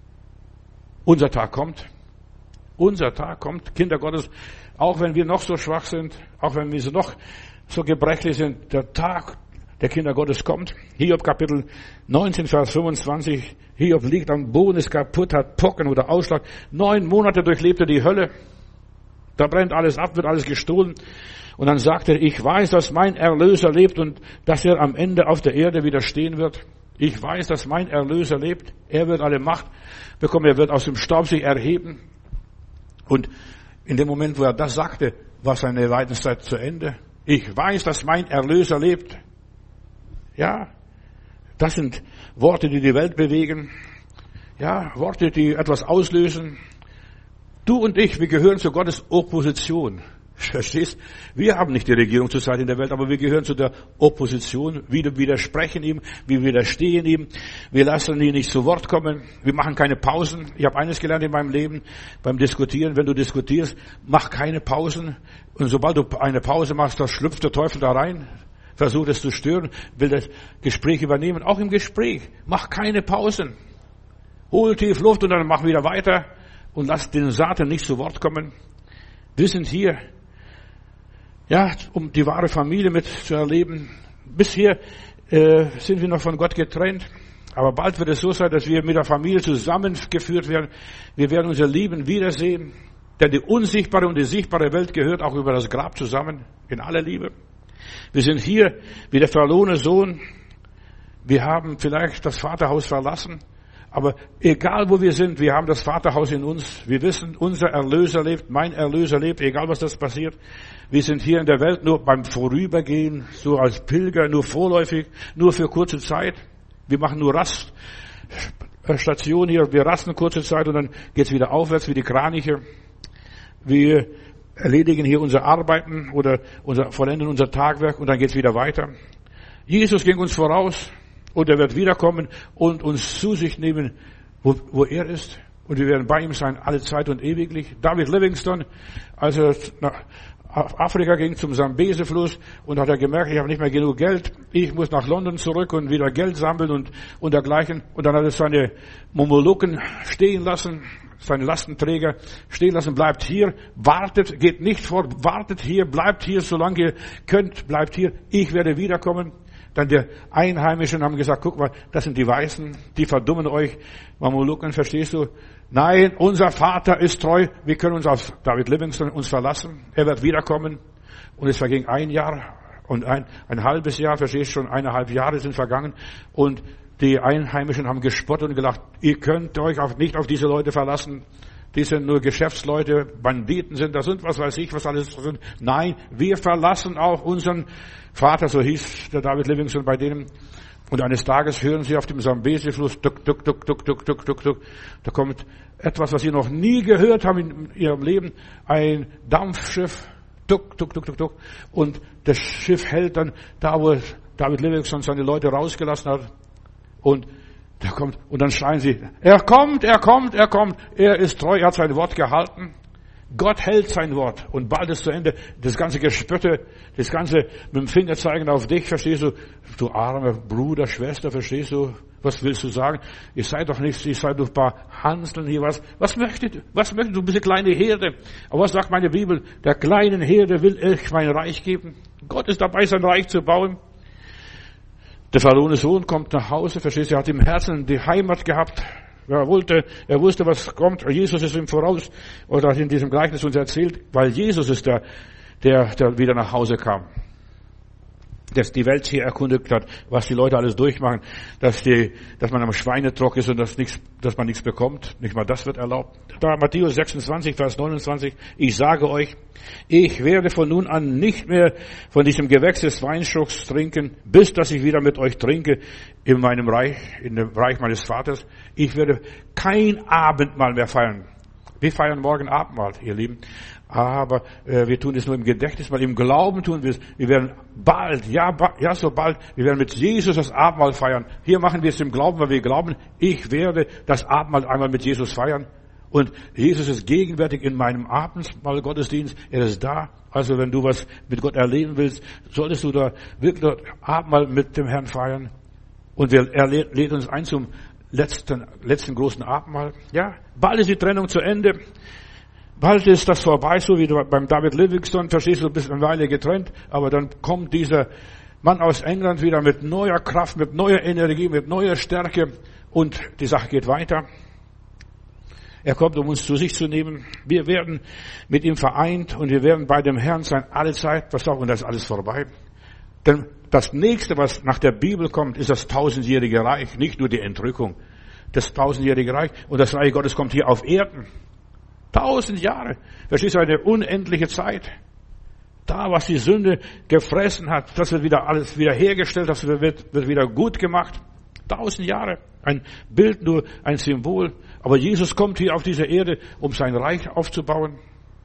Unser Tag kommt. Unser Tag kommt. Kinder Gottes, auch wenn wir noch so schwach sind, auch wenn wir noch so gebrechlich sind, der Tag der Kinder Gottes kommt. Hiob Kapitel neunzehn, Vers fünfundzwanzig. Hiob liegt am Boden, ist kaputt, hat Pocken oder Ausschlag. Neun Monate durchlebte die Hölle. Da brennt alles ab, wird alles gestohlen. Und dann sagt er, ich weiß, dass mein Erlöser lebt und dass er am Ende auf der Erde widerstehen wird. Ich weiß, dass mein Erlöser lebt. Er wird alle Macht bekommen. Er wird aus dem Staub sich erheben. Und in dem Moment, wo er das sagte, war seine Leidenszeit zu Ende. Ich weiß, dass mein Erlöser lebt. Ja, das sind Worte, die die Welt bewegen. Ja, Worte, die etwas auslösen. Du und ich, wir gehören zu Gottes Opposition. Verstehst? Wir haben nicht die Regierung zurzeit in der Welt, aber wir gehören zu der Opposition. Wir widersprechen ihm, wir widerstehen ihm. Wir lassen ihn nicht zu Wort kommen. Wir machen keine Pausen. Ich habe eines gelernt in meinem Leben beim Diskutieren. Wenn du diskutierst, mach keine Pausen. Und sobald du eine Pause machst, da schlüpft der Teufel da rein. Versucht es zu stören, will das Gespräch übernehmen. Auch im Gespräch. Mach keine Pausen. Hol tief Luft und dann mach wieder weiter. Und lass den Satan nicht zu Wort kommen. Wir sind hier, ja, um die wahre Familie mit zu erleben. Bisher äh, sind wir noch von Gott getrennt. Aber bald wird es so sein, dass wir mit der Familie zusammengeführt werden. Wir werden unser Leben wiedersehen. Denn die unsichtbare und die sichtbare Welt gehört auch über das Grab zusammen. In aller Liebe. Wir sind hier wie der verlorene Sohn. Wir haben vielleicht das Vaterhaus verlassen. Aber egal wo wir sind, wir haben das Vaterhaus in uns. Wir wissen, unser Erlöser lebt, mein Erlöser lebt, egal was das passiert. Wir sind hier in der Welt nur beim Vorübergehen, so als Pilger, nur vorläufig, nur für kurze Zeit. Wir machen nur Raststation hier, wir rasten kurze Zeit und dann geht's wieder aufwärts wie die Kraniche. Wir erledigen hier unsere Arbeiten oder unser, vollenden unser Tagwerk und dann geht's wieder weiter. Jesus ging uns voraus. Und er wird wiederkommen und uns zu sich nehmen, wo, wo er ist. Und wir werden bei ihm sein, alle Zeit und ewiglich. David Livingstone, als er nach Afrika ging, zum Sambesi-Fluss, und hat er gemerkt, ich habe nicht mehr genug Geld. Ich muss nach London zurück und wieder Geld sammeln und, und dergleichen. Und dann hat er seine Mummelucken stehen lassen, seine Lastenträger stehen lassen, bleibt hier, wartet, geht nicht fort, wartet hier, bleibt hier, solange ihr könnt, bleibt hier. Ich werde wiederkommen. Dann die Einheimischen haben gesagt, guck mal, das sind die Weißen, die verdummen euch. Mameluken, verstehst du? Nein, unser Vater ist treu. Wir können uns auf David Livingstone uns verlassen. Er wird wiederkommen. Und es verging ein Jahr und ein, ein halbes Jahr, verstehst du schon, eineinhalb Jahre sind vergangen. Und die Einheimischen haben gespottet und gelacht, ihr könnt euch auch nicht auf diese Leute verlassen. Die sind nur Geschäftsleute, Banditen sind das und was weiß ich, was alles sind. Nein, wir verlassen auch unseren Vater, so hieß der David Livingstone bei denen. Und eines Tages hören sie auf dem Sambesi-Fluss, duck, duck, duck, duck, duck, duck, duck, duck. Da kommt etwas, was sie noch nie gehört haben in ihrem Leben. Ein Dampfschiff, duck, duck, duck, duck, duck. Und das Schiff hält dann da, wo David Livingstone seine Leute rausgelassen hat. Und der kommt, und dann schreien sie, er kommt, er kommt, er kommt, er ist treu, er hat sein Wort gehalten. Gott hält sein Wort und bald ist zu Ende. Das ganze Gespötte, das ganze mit dem Finger zeigen auf dich, verstehst du? Du armer Bruder, Schwester, verstehst du? Was willst du sagen? Ihr seid doch nichts, ihr seid nur ein paar Hanseln hier, was, was möchtet, was möchtet du, diese kleine Herde? Aber was sagt meine Bibel? Der kleinen Herde will ich mein Reich geben. Gott ist dabei, sein Reich zu bauen. Der verlorene Sohn kommt nach Hause, verstehst du, er hat im Herzen die Heimat gehabt. Er wollte, er wusste, was kommt. Jesus ist ihm voraus, oder hat in diesem Gleichnis uns erzählt, weil Jesus ist der, der, der wieder nach Hause kam. Dass die Welt hier erkundigt hat, was die Leute alles durchmachen, dass die, dass man am Schweinetrock ist und dass nichts, dass man nichts bekommt. Nicht mal das wird erlaubt. Da Matthäus sechsundzwanzig, Vers neunundzwanzig. Ich sage euch, ich werde von nun an nicht mehr von diesem Gewächs des Weinstocks trinken, bis dass ich wieder mit euch trinke in meinem Reich, in dem Reich meines Vaters. Ich werde kein Abendmahl mehr feiern. Wir feiern morgen Abendmahl, ihr Lieben. Aber äh, wir tun es nur im Gedächtnis, weil im Glauben tun wir es. Wir werden bald, ja, ba, ja, so bald, wir werden mit Jesus das Abendmahl feiern. Hier machen wir es im Glauben, weil wir glauben, ich werde das Abendmahl einmal mit Jesus feiern. Und Jesus ist gegenwärtig in meinem Abendmahl Gottesdienst. Er ist da. Also wenn du was mit Gott erleben willst, solltest du da wirklich dort Abendmahl mit dem Herrn feiern. Und wir, er lädt uns ein zum letzten, letzten großen Abendmahl. Ja, bald ist die Trennung zu Ende. Bald ist das vorbei, so wie beim David Livingstone, verstehst du, du bist eine Weile getrennt, aber dann kommt dieser Mann aus England wieder mit neuer Kraft, mit neuer Energie, mit neuer Stärke und die Sache geht weiter. Er kommt, um uns zu sich zu nehmen. Wir werden mit ihm vereint und wir werden bei dem Herrn sein, alle Zeit, pass auf, und das ist alles vorbei. Denn das nächste, was nach der Bibel kommt, ist das tausendjährige Reich, nicht nur die Entrückung. Das tausendjährige Reich und das Reich Gottes kommt hier auf Erden. Tausend Jahre. Verstehst du, eine unendliche Zeit. Da, was die Sünde gefressen hat, das wird wieder alles wieder hergestellt, das wird, wird wieder gut gemacht. Tausend Jahre. Ein Bild, nur ein Symbol. Aber Jesus kommt hier auf diese Erde, um sein Reich aufzubauen.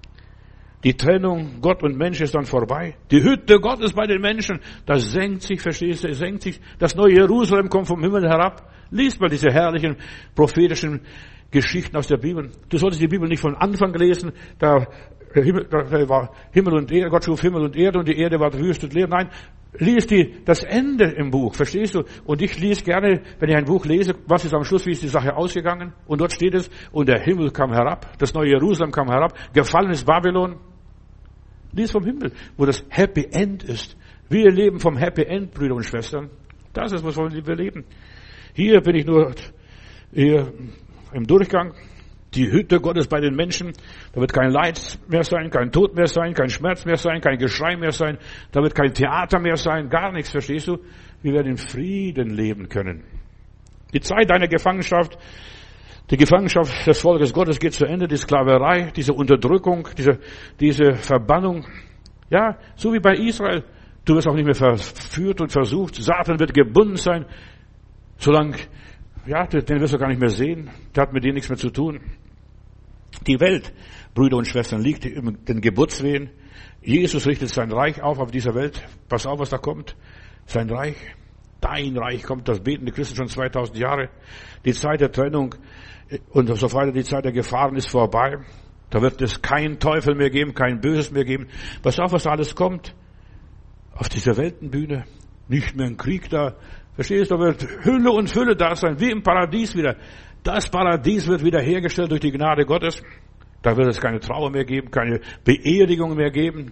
Die Trennung Gott und Mensch ist dann vorbei. Die Hütte Gottes bei den Menschen, das senkt sich, verstehst du, es senkt sich. Das neue Jerusalem kommt vom Himmel herab. Lies mal diese herrlichen prophetischen Geschichten aus der Bibel. Du solltest die Bibel nicht von Anfang lesen, da, Himmel, da war Himmel und Erde, Gott schuf Himmel und Erde und die Erde war Wüste und leer. Nein, lies die, das Ende im Buch, verstehst du? Und ich lese gerne, wenn ich ein Buch lese, was ist am Schluss, wie ist die Sache ausgegangen? Und dort steht es, und der Himmel kam herab, das neue Jerusalem kam herab, gefallen ist Babylon. Lies vom Himmel, wo das Happy End ist. Wir leben vom Happy End, Brüder und Schwestern. Das ist, was wir leben. Hier bin ich nur hier im Durchgang. Die Hütte Gottes bei den Menschen. Da wird kein Leid mehr sein, kein Tod mehr sein, kein Schmerz mehr sein, kein Geschrei mehr sein. Da wird kein Theater mehr sein, gar nichts, verstehst du? Wir werden in Frieden leben können. Die Zeit deiner Gefangenschaft, die Gefangenschaft des Volkes Gottes geht zu Ende, die Sklaverei, diese Unterdrückung, diese, diese Verbannung. Ja, so wie bei Israel. Du wirst auch nicht mehr verführt und versucht. Satan wird gebunden sein, solange, ja, den wirst du gar nicht mehr sehen. Der hat mit dir nichts mehr zu tun. Die Welt, Brüder und Schwestern, liegt in den Geburtswehen. Jesus richtet sein Reich auf auf dieser Welt. Pass auf, was da kommt. Sein Reich, dein Reich kommt, das betende Christen schon zweitausend Jahre. Die Zeit der Trennung und so weiter, die Zeit der Gefahren ist vorbei. Da wird es keinen Teufel mehr geben, kein Böses mehr geben. Pass auf, was da alles kommt. Auf dieser Weltenbühne. Nicht mehr ein Krieg da. Verstehst du, da wird Hülle und Fülle da sein, wie im Paradies wieder. Das Paradies wird wieder hergestellt durch die Gnade Gottes. Da wird es keine Trauer mehr geben, keine Beerdigung mehr geben.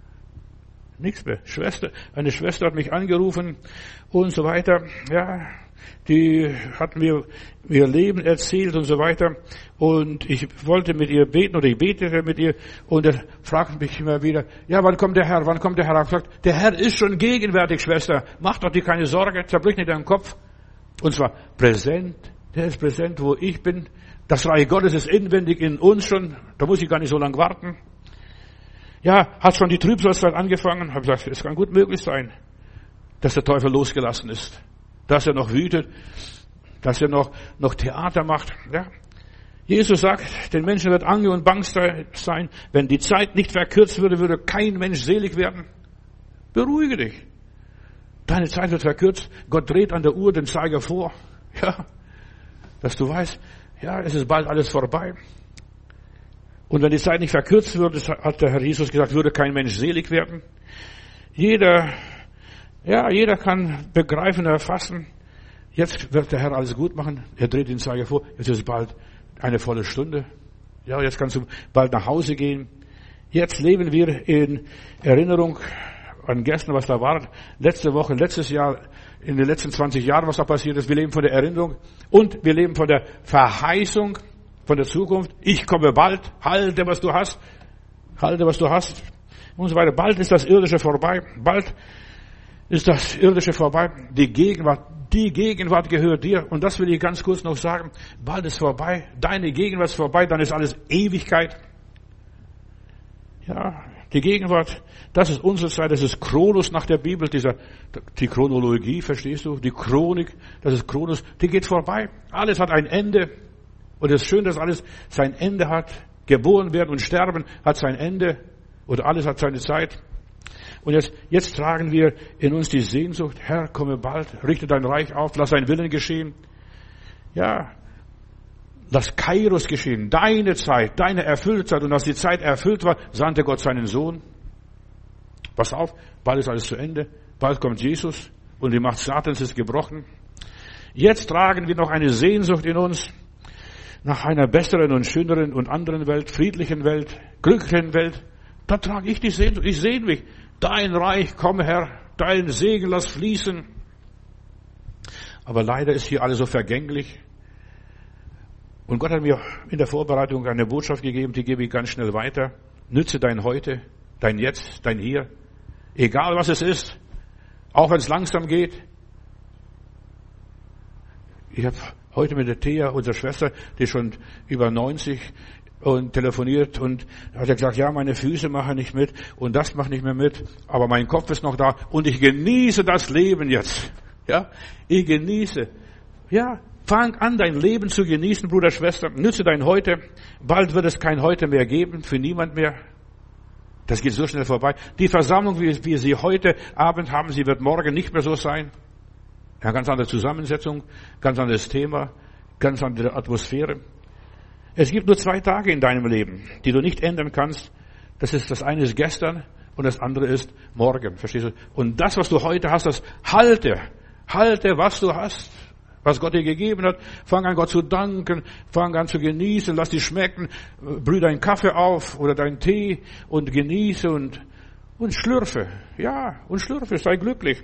Nichts mehr. Schwester, eine Schwester hat mich angerufen und so weiter. Ja, die hat mir ihr Leben erzählt und so weiter. Und ich wollte mit ihr beten oder ich betete mit ihr und er fragt mich immer wieder, ja, wann kommt der Herr, wann kommt der Herr? Ich gesagt, der Herr ist schon gegenwärtig, Schwester. Mach doch dir keine Sorge, zerbrich nicht deinen Kopf. Und zwar präsent, der ist präsent, wo ich bin. Das Reich Gottes ist inwendig in uns schon, da muss ich gar nicht so lange warten. Ja, hat schon die Trübsalzeit angefangen? Habe gesagt, es kann gut möglich sein, dass der Teufel losgelassen ist, dass er noch wütet, dass er noch noch Theater macht. Ja, Jesus sagt, den Menschen wird Angst und Bang sein, wenn die Zeit nicht verkürzt würde, würde kein Mensch selig werden. Beruhige dich. Deine Zeit wird verkürzt. Gott dreht an der Uhr den Zeiger vor. Ja, dass du weißt, ja, es ist bald alles vorbei. Und wenn die Zeit nicht verkürzt würde, hat der Herr Jesus gesagt, würde kein Mensch selig werden. Jeder, ja, jeder kann begreifen, erfassen. Jetzt wird der Herr alles gut machen. Er dreht den Zeiger vor. Jetzt ist bald eine volle Stunde. Ja, jetzt kannst du bald nach Hause gehen. Jetzt leben wir in Erinnerung an gestern, was da war. Letzte Woche, letztes Jahr, in den letzten zwanzig Jahren, was da passiert ist. Wir leben von der Erinnerung und wir leben von der Verheißung, von der Zukunft. Ich komme bald. Halte, was du hast. Halte, was du hast. Und so weiter. Bald ist das Irdische vorbei. Bald ist das Irdische vorbei. Die Gegenwart, die Gegenwart gehört dir. Und das will ich ganz kurz noch sagen. Bald ist vorbei. Deine Gegenwart ist vorbei. Dann ist alles Ewigkeit. Ja, die Gegenwart, das ist unsere Zeit. Das ist Chronos nach der Bibel. Dieser, die Chronologie, verstehst du? Die Chronik, das ist Chronos. Die geht vorbei. Alles hat ein Ende. Und es ist schön, dass alles sein Ende hat. Geboren werden und sterben hat sein Ende. Oder alles hat seine Zeit. Und jetzt, jetzt tragen wir in uns die Sehnsucht, Herr, komme bald, richte dein Reich auf, lass dein Willen geschehen. Ja, lass Kairos geschehen, deine Zeit, deine erfüllte Zeit. Und als die Zeit erfüllt war, sandte Gott seinen Sohn. Pass auf, bald ist alles zu Ende. Bald kommt Jesus und die Macht Satans ist gebrochen. Jetzt tragen wir noch eine Sehnsucht in uns nach einer besseren und schöneren und anderen Welt, friedlichen Welt, glücklichen Welt. Da trage ich die Sehnsucht. Ich sehne mich. Dein Reich, komm Herr, dein Segen lass fließen. Aber leider ist hier alles so vergänglich. Und Gott hat mir in der Vorbereitung eine Botschaft gegeben, die gebe ich ganz schnell weiter. Nütze dein Heute, dein Jetzt, dein Hier. Egal was es ist, auch wenn es langsam geht. Ich habe heute mit der Thea, unserer Schwester, die ist schon über neunzig, und telefoniert und hat gesagt, ja, meine Füße machen nicht mit und das macht nicht mehr mit, aber mein Kopf ist noch da und ich genieße das Leben jetzt. Ja, ich genieße. Ja, fang an, dein Leben zu genießen, Bruder, Schwester. Nütze dein Heute. Bald wird es kein Heute mehr geben, für niemand mehr. Das geht so schnell vorbei. Die Versammlung, wie wir sie heute Abend haben, sie wird morgen nicht mehr so sein. Eine ganz andere Zusammensetzung, ganz anderes Thema, ganz andere Atmosphäre. Es gibt nur zwei Tage in deinem Leben, die du nicht ändern kannst. Das ist, das eine ist gestern und das andere ist morgen. Verstehst du? Und das, was du heute hast, das halte. Halte, was du hast. Was Gott dir gegeben hat. Fang an, Gott zu danken. Fang an zu genießen. Lass dich schmecken. Brüh deinen Kaffee auf oder deinen Tee und genieße und, und schlürfe. Ja, und schlürfe. Sei glücklich.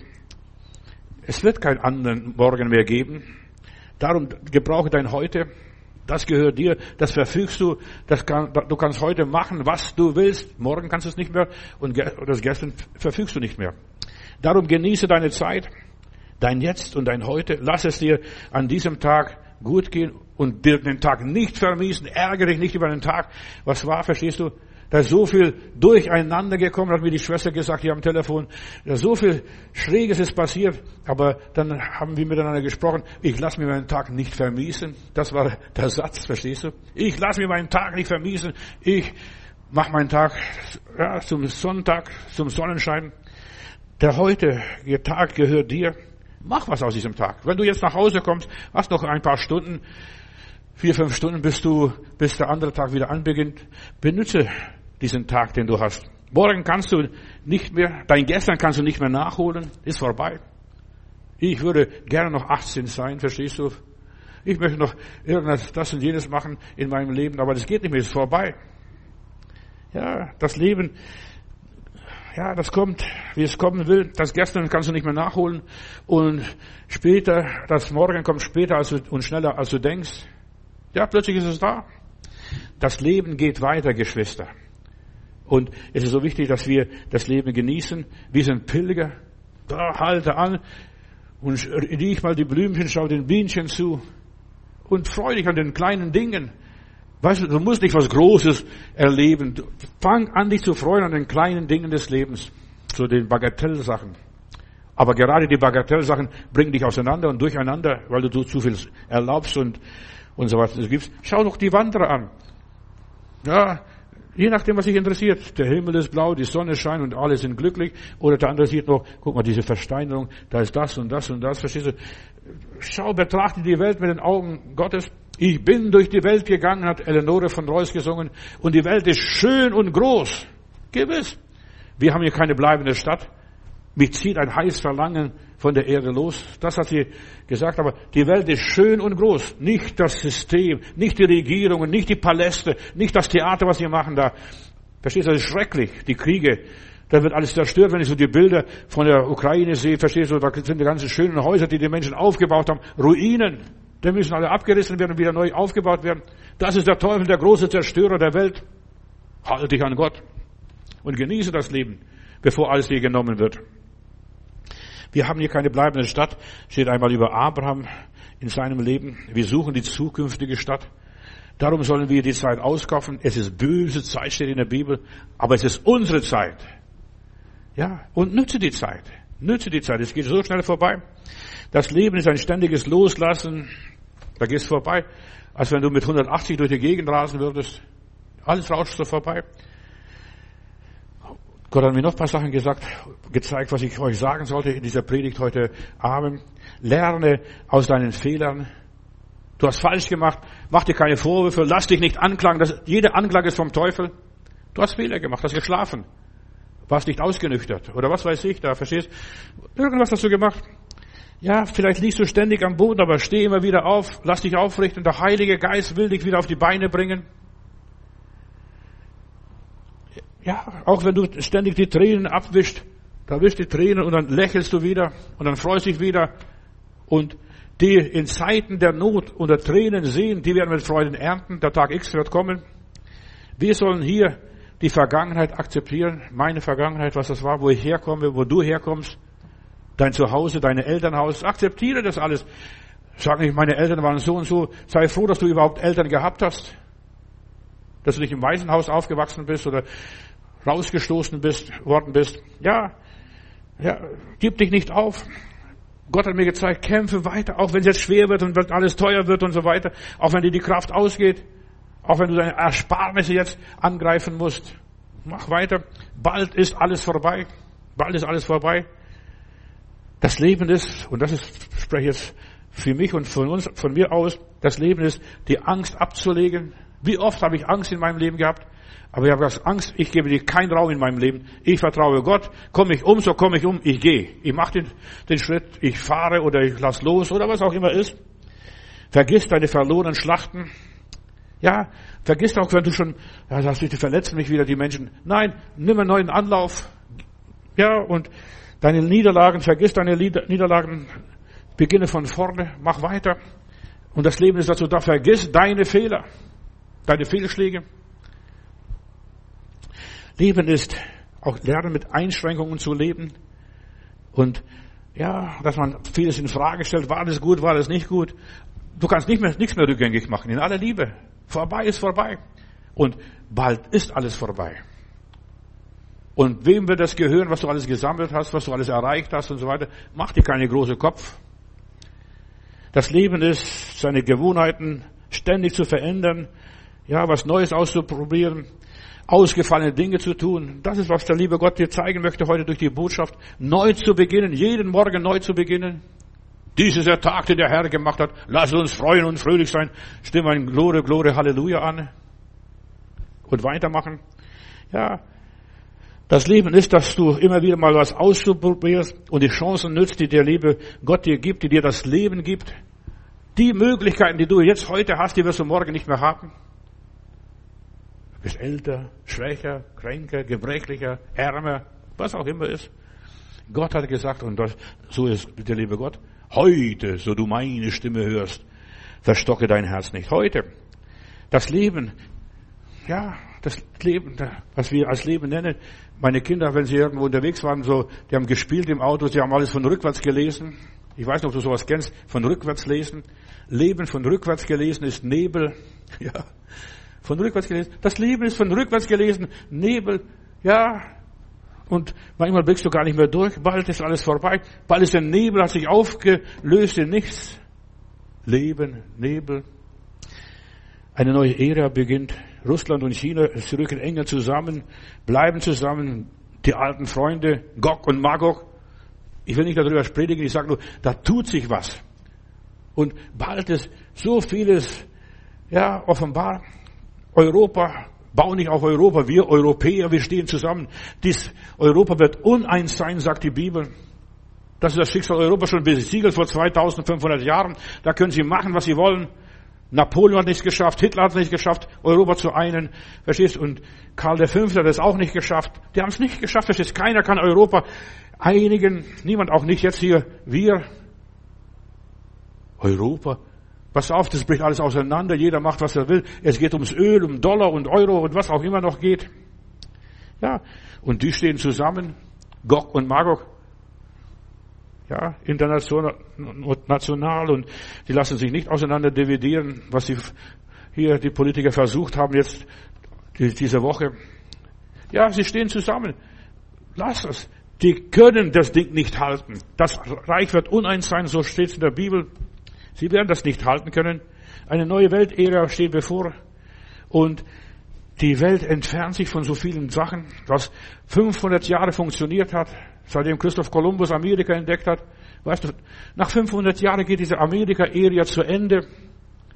Es wird keinen anderen Morgen mehr geben. Darum gebrauche dein Heute. Das gehört dir, das verfügst du, das kann, du kannst heute machen, was du willst. Morgen kannst du es nicht mehr und das gestern verfügst du nicht mehr. Darum genieße deine Zeit, dein Jetzt und dein Heute. Lass es dir an diesem Tag gut gehen und dir den Tag nicht vermiesen. Ärgere dich nicht über den Tag. Was war, verstehst du? Da ist so viel durcheinander gekommen, hat mir die Schwester gesagt hier am Telefon. Da so viel Schräges ist passiert, aber dann haben wir miteinander gesprochen. Ich lasse mir meinen Tag nicht vermiesen. Das war der Satz, verstehst du? Ich lasse mir meinen Tag nicht vermiesen. Ich mache meinen Tag ja, zum Sonntag, zum Sonnenschein. Der heutige Tag gehört dir. Mach was aus diesem Tag. Wenn du jetzt nach Hause kommst, hast noch ein paar Stunden, vier, fünf Stunden, bis du, bis der andere Tag wieder anbeginnt. Benütze diesen Tag, den du hast. Morgen kannst du nicht mehr, dein Gestern kannst du nicht mehr nachholen, ist vorbei. Ich würde gerne noch achtzehn sein, verstehst du? Ich möchte noch irgendwas, das und jenes machen in meinem Leben, aber das geht nicht mehr, ist vorbei. Ja, das Leben, ja, das kommt, wie es kommen will. Das Gestern kannst du nicht mehr nachholen und später, das Morgen kommt später als du, und schneller als du denkst. Ja, plötzlich ist es da. Das Leben geht weiter, Geschwister. Und es ist so wichtig, dass wir das Leben genießen. Wir sind Pilger. Da halte an und riech mal die Blümchen, schau den Bienchen zu und freu dich an den kleinen Dingen. Weißt du, du musst nicht was Großes erleben. Fang an, dich zu freuen an den kleinen Dingen des Lebens, so den Bagatellsachen. Aber gerade die Bagatellsachen bringen dich auseinander und durcheinander, weil du zu viel erlaubst und und so was es gibt. Schau doch die Wanderer an. Ja, je nachdem, was dich interessiert. Der Himmel ist blau, die Sonne scheint und alle sind glücklich. Oder der andere sieht noch, guck mal, diese Versteinerung, da ist das und das und das. Verstehst du? Schau, betrachte die Welt mit den Augen Gottes. Ich bin durch die Welt gegangen, hat Eleonore von Reuss gesungen. Und die Welt ist schön und groß. Gewiss. Wir haben hier keine bleibende Stadt. Mich zieht ein heißes Verlangen von der Erde los. Das hat sie gesagt. Aber die Welt ist schön und groß. Nicht das System, nicht die Regierungen, nicht die Paläste, nicht das Theater, was sie machen da. Verstehst du, das ist schrecklich. Die Kriege. Da wird alles zerstört, wenn ich so die Bilder von der Ukraine sehe. Verstehst du, da sind die ganzen schönen Häuser, die die Menschen aufgebaut haben. Ruinen. Die müssen alle abgerissen werden und wieder neu aufgebaut werden. Das ist der Teufel, der große Zerstörer der Welt. Halte dich an Gott und genieße das Leben, bevor alles dir genommen wird. Wir haben hier keine bleibende Stadt, steht einmal über Abraham in seinem Leben. Wir suchen die zukünftige Stadt. Darum sollen wir die Zeit auskaufen. Es ist böse Zeit, steht in der Bibel, aber es ist unsere Zeit. Ja, und nütze die Zeit. Nütze die Zeit. Es geht so schnell vorbei. Das Leben ist ein ständiges Loslassen. Da geht es vorbei, als wenn du mit hundertachtzig durch die Gegend rasen würdest. Alles rauscht so vorbei. Gott hat mir noch ein paar Sachen gesagt, gezeigt, was ich euch sagen sollte in dieser Predigt heute Abend. Lerne aus deinen Fehlern. Du hast falsch gemacht. Mach dir keine Vorwürfe. Lass dich nicht anklagen. Das, jede Anklage ist vom Teufel. Du hast Fehler gemacht, hast geschlafen. Warst nicht ausgenüchtert. Oder was weiß ich da, verstehst? Irgendwas hast du gemacht. Ja, vielleicht liegst du ständig am Boden, aber steh immer wieder auf. Lass dich aufrichten. Der Heilige Geist will dich wieder auf die Beine bringen. Ja, auch wenn du ständig die Tränen abwischst, da wischst die Tränen und dann lächelst du wieder und dann freust dich wieder. Und die in Zeiten der Not und der Tränen sehen, die werden mit Freuden ernten. Der Tag X wird kommen. Wir sollen hier die Vergangenheit akzeptieren. Meine Vergangenheit, was das war, wo ich herkomme, wo du herkommst. Dein Zuhause, dein Elternhaus. Akzeptiere das alles. Sag nicht, meine Eltern waren so und so. Sei froh, dass du überhaupt Eltern gehabt hast. Dass du nicht im Waisenhaus aufgewachsen bist oder rausgestoßen bist, worden bist. Ja, ja, gib dich nicht auf. Gott hat mir gezeigt, kämpfe weiter, auch wenn es jetzt schwer wird und alles teuer wird und so weiter. Auch wenn dir die Kraft ausgeht. Auch wenn du deine Ersparnisse jetzt angreifen musst. Mach weiter. Bald ist alles vorbei. Bald ist alles vorbei. Das Leben ist, und das ist, ich spreche jetzt für mich und von uns, von mir aus, das Leben ist, die Angst abzulegen. Wie oft habe ich Angst in meinem Leben gehabt? Aber ich habe gesagt, Angst, ich gebe dir keinen Raum in meinem Leben. Ich vertraue Gott. Komme ich um, so komme ich um. Ich gehe. Ich mache den, den Schritt. Ich fahre oder ich lass los oder was auch immer ist. Vergiss deine verlorenen Schlachten. Ja, vergiss auch, wenn du schon, ja, sagst du, die verletzen mich wieder, die Menschen. Nein, nimm einen neuen Anlauf. Ja, und deine Niederlagen, vergiss deine Niederlagen. Beginne von vorne. Mach weiter. Und das Leben ist dazu da. Vergiss deine Fehler. Deine Fehlschläge. Leben ist auch lernen, mit Einschränkungen zu leben. Und ja, dass man vieles in Frage stellt. War das gut, war das nicht gut? Du kannst nicht mehr, nichts mehr rückgängig machen. In aller Liebe. Vorbei ist vorbei. Und bald ist alles vorbei. Und wem wird das gehören, was du alles gesammelt hast, was du alles erreicht hast und so weiter? Mach dir keine große Kopf. Das Leben ist, seine Gewohnheiten ständig zu verändern. Ja, was Neues auszuprobieren. Ausgefallene Dinge zu tun. Das ist, was der liebe Gott dir zeigen möchte heute durch die Botschaft. Neu zu beginnen, jeden Morgen neu zu beginnen. Dies ist der Tag, den der Herr gemacht hat. Lass uns freuen und fröhlich sein. Stimme ein Glore, Glore, Halleluja an. Und weitermachen. Ja, das Leben ist, dass du immer wieder mal was ausprobierst und die Chancen nützt, die der liebe Gott dir gibt, die dir das Leben gibt. Die Möglichkeiten, die du jetzt heute hast, die wirst du morgen nicht mehr haben. Du bist älter, schwächer, kränker, gebrechlicher, ärmer, was auch immer ist. Gott hat gesagt, und das, so ist der liebe Gott, heute, so du meine Stimme hörst, verstocke dein Herz nicht. Heute. Das Leben, ja, das Leben, was wir als Leben nennen. Meine Kinder, wenn sie irgendwo unterwegs waren, so, die haben gespielt im Auto, sie haben alles von rückwärts gelesen. Ich weiß nicht, ob du sowas kennst, von rückwärts lesen. Leben von rückwärts gelesen ist Nebel. Ja, von rückwärts gelesen. Das Leben ist von rückwärts gelesen, Nebel. Ja, und manchmal blickst du gar nicht mehr durch. Bald ist alles vorbei. Bald ist der Nebel, hat sich aufgelöst in nichts. Leben, Nebel. Eine neue Ära beginnt. Russland und China rücken enger zusammen, bleiben zusammen. Die alten Freunde, Gog und Magog. Ich will nicht darüber predigen, ich sage nur, da tut sich was. Und bald ist so vieles, ja, offenbar. Europa, bau nicht auf Europa, wir Europäer, wir stehen zusammen. Dies Europa wird uneins sein, sagt die Bibel. Das ist das Schicksal Europas schon besiegelt vor zweitausendfünfhundert Jahren. Da können sie machen, was sie wollen. Napoleon hat nichts geschafft, Hitler hat es nicht geschafft, Europa zu einen, verstehst? Und Karl der Fünfte hat es auch nicht geschafft. Die haben es nicht geschafft, verstehst? Keiner kann Europa einigen, niemand, auch nicht jetzt hier, wir. Europa, pass auf, das bricht alles auseinander, jeder macht, was er will. Es geht ums Öl, um Dollar und Euro und was auch immer noch geht. Ja, und die stehen zusammen, Gog und Magog. Ja, international und national, und die lassen sich nicht auseinander dividieren, was die, hier die Politiker versucht haben jetzt diese Woche. Ja, sie stehen zusammen. Lass es. Die können das Ding nicht halten. Das Reich wird uneins sein, so steht es in der Bibel. Sie werden das nicht halten können. Eine neue Weltära steht bevor. Und die Welt entfernt sich von so vielen Sachen, was fünfhundert Jahre funktioniert hat, seitdem Christoph Kolumbus Amerika entdeckt hat. Weißt du, nach fünfhundert Jahren geht diese Amerika-Ära zu Ende.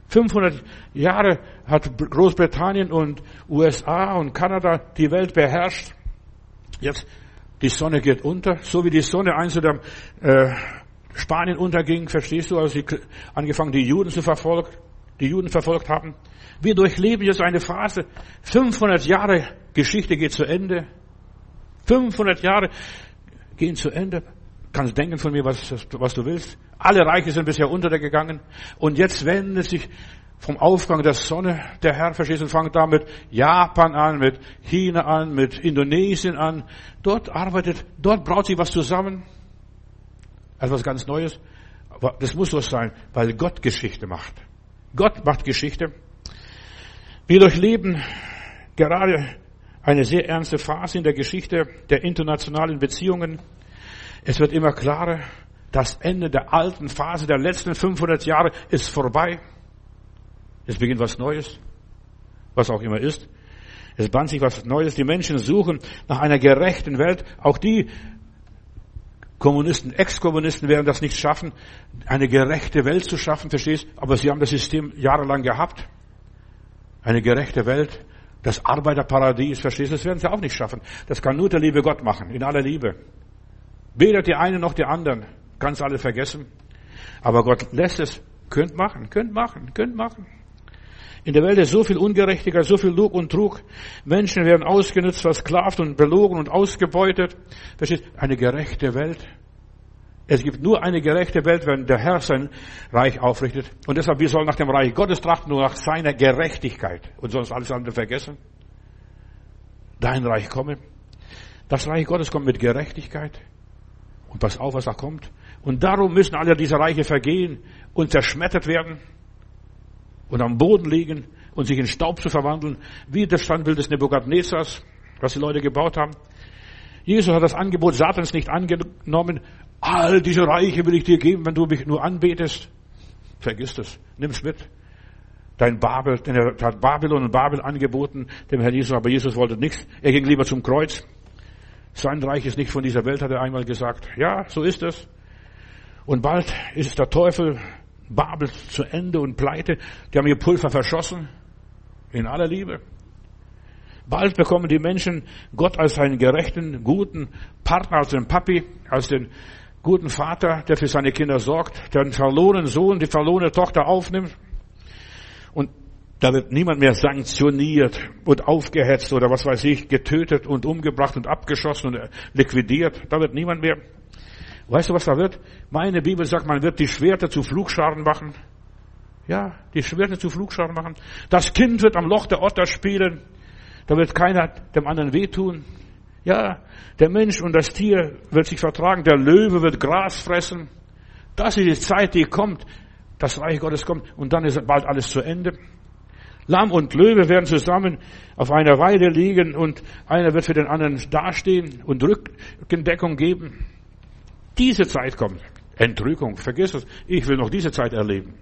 fünfhundert Jahre hat Großbritannien und U S A und Kanada die Welt beherrscht. Jetzt, die Sonne geht unter, so wie die Sonne einst in äh, Spanien unterging, verstehst du, als sie angefangen, die Juden zu verfolgen, die Juden verfolgt haben. Wir durchleben jetzt eine Phase. fünfhundert Jahre Geschichte geht zu Ende. fünfhundert Jahre gehen zu Ende. Kannst denken von mir, was, was du willst. Alle Reiche sind bisher untergegangen. Und jetzt wendet sich vom Aufgang der Sonne der Herr, verstehst du, und fängt da mit Japan an, mit China an, mit Indonesien an. Dort arbeitet, dort braut sich was zusammen. Also was ganz Neues. Aber das muss so sein, weil Gott Geschichte macht. Gott macht Geschichte. Wir durchleben gerade eine sehr ernste Phase in der Geschichte der internationalen Beziehungen. Es wird immer klarer, das Ende der alten Phase der letzten fünfhundert Jahre ist vorbei. Es beginnt was Neues, was auch immer ist. Es bahnt sich was Neues. Die Menschen suchen nach einer gerechten Welt. Auch die Kommunisten, Ex-Kommunisten werden das nicht schaffen, eine gerechte Welt zu schaffen, verstehst? Aber sie haben das System jahrelang gehabt. Eine gerechte Welt, das Arbeiterparadies, verstehst du? Das werden sie auch nicht schaffen. Das kann nur der liebe Gott machen, in aller Liebe. Weder die einen noch die anderen. Ganz alle vergessen. Aber Gott lässt es. Könnt machen, könnt machen, könnt machen. In der Welt ist so viel Ungerechtigkeit, so viel Lug und Trug. Menschen werden ausgenutzt, versklavt und belogen und ausgebeutet. Verstehst? Eine gerechte Welt. Es gibt nur eine gerechte Welt, wenn der Herr sein Reich aufrichtet. Und deshalb, wir sollen nach dem Reich Gottes trachten, nur nach seiner Gerechtigkeit. Und sonst alles andere vergessen. Dein Reich komme. Das Reich Gottes kommt mit Gerechtigkeit. Und pass auf, was da kommt. Und darum müssen alle diese Reiche vergehen und zerschmettert werden und am Boden liegen und sich in Staub zu verwandeln, wie das Standbild des Nebukadnezars, was die Leute gebaut haben. Jesus hat das Angebot Satans nicht angenommen. All diese Reiche will ich dir geben, wenn du mich nur anbetest. Vergiss das. Nimm's mit. Dein Babel, denn er hat Babylon und Babel angeboten, dem Herrn Jesus, aber Jesus wollte nichts. Er ging lieber zum Kreuz. Sein Reich ist nicht von dieser Welt, hat er einmal gesagt. Ja, so ist es. Und bald ist der Teufel, Babel zu Ende und pleite. Die haben ihr Pulver verschossen. In aller Liebe. Bald bekommen die Menschen Gott als einen gerechten, guten Partner, als den Papi, als den guten Vater, der für seine Kinder sorgt, der den verlorenen Sohn, die verlorene Tochter aufnimmt. Und da wird niemand mehr sanktioniert und aufgehetzt oder was weiß ich, getötet und umgebracht und abgeschossen und liquidiert. Da wird niemand mehr. Weißt du, was da wird? Meine Bibel sagt, man wird die Schwerter zu Pflugscharen machen. Ja, die Schwerter zu Pflugscharen machen. Das Kind wird am Loch der Otter spielen. Da wird keiner dem anderen wehtun. Ja, der Mensch und das Tier wird sich vertragen. Der Löwe wird Gras fressen. Das ist die Zeit, die kommt. Das Reich Gottes kommt und dann ist bald alles zu Ende. Lamm und Löwe werden zusammen auf einer Weide liegen und einer wird für den anderen dastehen und Rückendeckung geben. Diese Zeit kommt. Entrückung, vergiss es. Ich will noch diese Zeit erleben.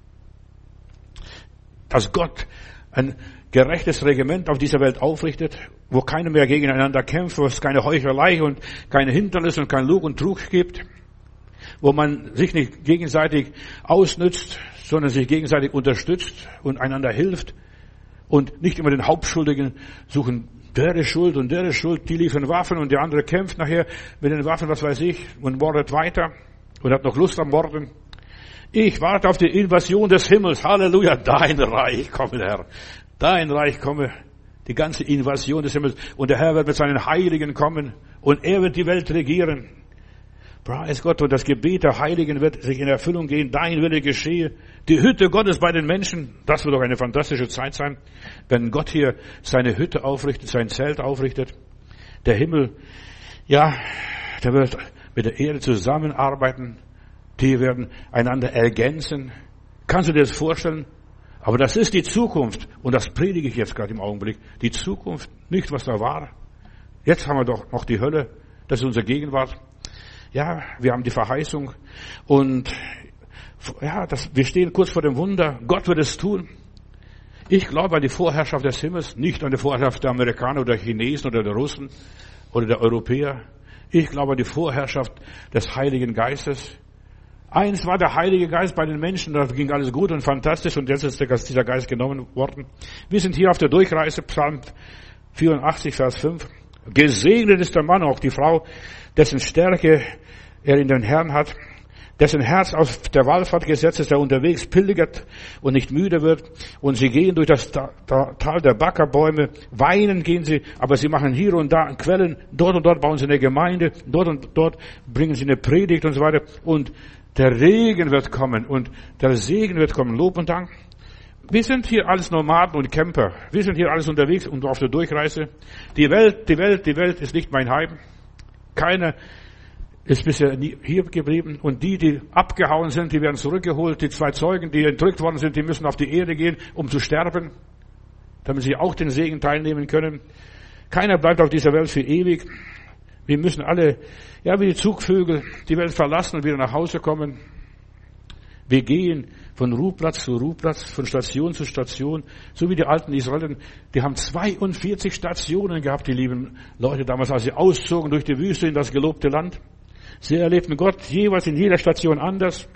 Dass Gott ein gerechtes Regiment auf dieser Welt aufrichtet, wo keiner mehr gegeneinander kämpft, wo es keine Heuchelei und keine Hindernis und kein Lug und Trug gibt, wo man sich nicht gegenseitig ausnützt, sondern sich gegenseitig unterstützt und einander hilft und nicht immer den Hauptschuldigen suchen, der ist schuld und der ist schuld, die liefern Waffen und der andere kämpft nachher mit den Waffen, was weiß ich, und mordet weiter und hat noch Lust am Morden. Ich warte auf die Invasion des Himmels. Halleluja, dein Reich komme, Herr. Dein Reich komme, die ganze Invasion des Himmels. Und der Herr wird mit seinen Heiligen kommen und er wird die Welt regieren. Preis Gott, und das Gebet der Heiligen wird sich in Erfüllung gehen. Dein Wille geschehe. Die Hütte Gottes bei den Menschen. Das wird doch eine fantastische Zeit sein, wenn Gott hier seine Hütte aufrichtet, sein Zelt aufrichtet. Der Himmel, ja, der wird mit der Erde zusammenarbeiten. Die werden einander ergänzen. Kannst du dir das vorstellen? Aber das ist die Zukunft. Und das predige ich jetzt gerade im Augenblick. Die Zukunft, nicht was da war. Jetzt haben wir doch noch die Hölle. Das ist unsere Gegenwart. Ja, wir haben die Verheißung. Und ja, das, wir stehen kurz vor dem Wunder. Gott wird es tun. Ich glaube an die Vorherrschaft des Himmels, nicht an die Vorherrschaft der Amerikaner oder der Chinesen oder der Russen oder der Europäer. Ich glaube an die Vorherrschaft des Heiligen Geistes. Eins war der Heilige Geist bei den Menschen, da ging alles gut und fantastisch und jetzt ist dieser Geist genommen worden. Wir sind hier auf der Durchreise, Psalm vierundachtzig, Vers fünf. Gesegnet ist der Mann, auch die Frau, dessen Stärke er in den Herrn hat, dessen Herz auf der Wallfahrt gesetzt ist, der unterwegs pilgert und nicht müde wird. Und sie gehen durch das Tal der Backerbäume, weinen gehen sie, aber sie machen hier und da Quellen, dort und dort bauen sie eine Gemeinde, dort und dort bringen sie eine Predigt und so weiter. Und der Regen wird kommen und der Segen wird kommen. Lob und Dank. Wir sind hier alles Nomaden und Camper. Wir sind hier alles unterwegs und auf der Durchreise. Die Welt, die Welt, die Welt ist nicht mein Heim. Keiner ist bisher hier geblieben. Und die, die abgehauen sind, die werden zurückgeholt. Die zwei Zeugen, die entrückt worden sind, die müssen auf die Erde gehen, um zu sterben, damit sie auch den Segen teilnehmen können. Keiner bleibt auf dieser Welt für ewig. Wir müssen alle, ja, wie die Zugvögel, die Welt verlassen und wieder nach Hause kommen. Wir gehen von Ruheplatz zu Ruheplatz, von Station zu Station, so wie die alten Israeliten. Die haben zweiundvierzig Stationen gehabt, die lieben Leute damals, als sie auszogen durch die Wüste in das gelobte Land. Sie erlebten Gott jeweils in jeder Station anders.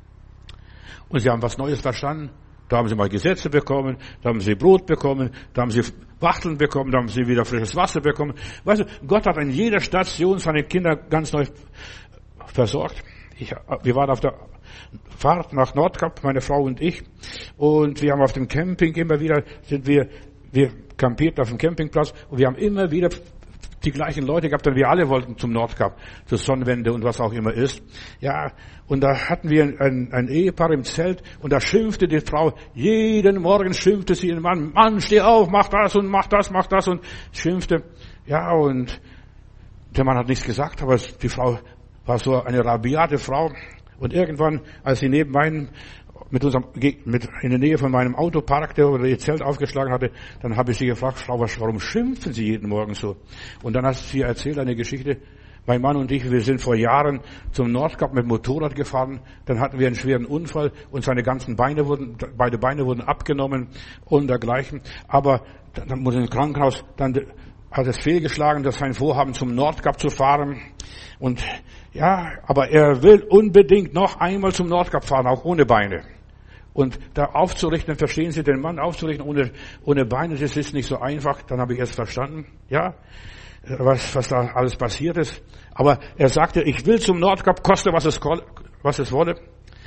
Und sie haben was Neues verstanden. Da haben sie mal Gesetze bekommen, da haben sie Brot bekommen, da haben sie Wachteln bekommen, da haben sie wieder frisches Wasser bekommen. Weißt du, Gott hat an jeder Station seine Kinder ganz neu versorgt. Ich, wir waren auf der Fahrt nach Nordkap, meine Frau und ich, und wir haben auf dem Camping immer wieder, sind wir, wir campiert auf dem Campingplatz und wir haben immer wieder die gleichen Leute gehabt, denn wir alle wollten zum Nordkap, zur Sonnenwende und was auch immer ist. Ja, und da hatten wir ein, ein Ehepaar im Zelt und da schimpfte die Frau, jeden Morgen schimpfte sie den Mann, Mann, steh auf, mach das und mach das, mach das und schimpfte. Ja, und der Mann hat nichts gesagt, aber die Frau war so eine rabiate Frau. Und irgendwann, als sie neben meinem, mit unserem, mit, in der Nähe von meinem Auto parkte oder ihr Zelt aufgeschlagen hatte, dann habe ich sie gefragt, Frau, warum schimpfen Sie jeden Morgen so? Und dann hat sie erzählt eine Geschichte. Mein Mann und ich, wir sind vor Jahren zum Nordkap mit dem Motorrad gefahren. Dann hatten wir einen schweren Unfall und seine ganzen Beine wurden, beide Beine wurden abgenommen und dergleichen. Aber dann wurde ins Krankenhaus, dann hat es fehlgeschlagen, dass sein Vorhaben zum Nordkap zu fahren. Und ja, aber er will unbedingt noch einmal zum Nordkap fahren, auch ohne Beine. Und da aufzurichten, verstehen Sie, den Mann aufzurichten ohne, ohne Beine, das ist nicht so einfach. Dann habe ich erst verstanden, ja, was, was da alles passiert ist. Aber er sagte, ich will zum Nordkap, koste was es, was es wolle.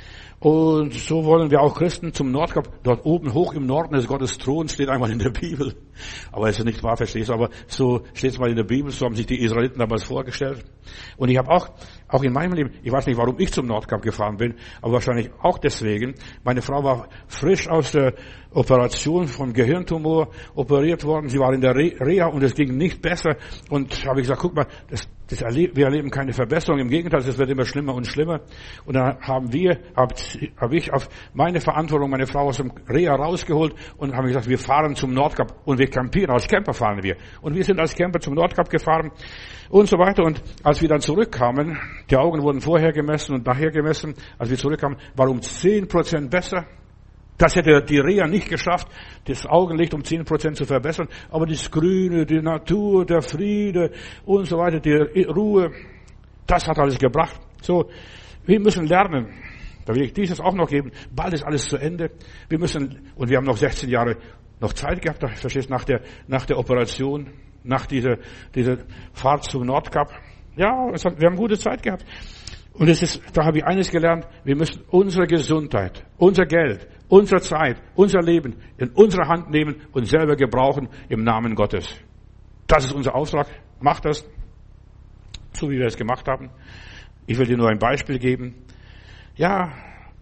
Und so wollen wir auch Christen zum Nordkap. Dort oben hoch im Norden ist Gottes Thron, steht einmal in der Bibel. Aber es ist nicht wahr, verstehst du? Aber so steht es mal in der Bibel, so haben sich die Israeliten damals vorgestellt. Und ich habe auch, auch in meinem Leben, ich weiß nicht, warum ich zum Nordkap gefahren bin, aber wahrscheinlich auch deswegen. Meine Frau war frisch aus der Operation vom Gehirntumor operiert worden. Sie war in der Reha und es ging nicht besser. Und habe ich gesagt, guck mal, das, das erleb, wir erleben keine Verbesserung. Im Gegenteil, es wird immer schlimmer und schlimmer. Und dann haben wir, habe hab ich auf meine Verantwortung meine Frau aus dem Reha rausgeholt und haben gesagt, wir fahren zum Nordkap und wir campieren. Als Camper fahren wir. Und wir sind als Camper zum Nordkap gefahren und so weiter. Und als wir dann zurückkamen, die Augen wurden vorher gemessen und nachher gemessen. Als wir zurückkamen, war um zehn Prozent besser. Das hätte die Reha nicht geschafft, das Augenlicht um zehn Prozent zu verbessern. Aber das Grüne, die Natur, der Friede und so weiter, die Ruhe, das hat alles gebracht. So, wir müssen lernen. Da will ich dieses auch noch geben. Bald ist alles zu Ende. Wir müssen, und wir haben noch sechzehn Jahre noch Zeit gehabt, verstehst, nach der, nach der Operation, nach dieser, dieser Fahrt zum Nordkap. Ja, es hat, wir haben gute Zeit gehabt. Und es ist, da habe ich eines gelernt, wir müssen unsere Gesundheit, unser Geld, unsere Zeit, unser Leben in unsere Hand nehmen und selber gebrauchen im Namen Gottes. Das ist unser Auftrag. Macht das, so wie wir es gemacht haben. Ich will dir nur ein Beispiel geben. Ja,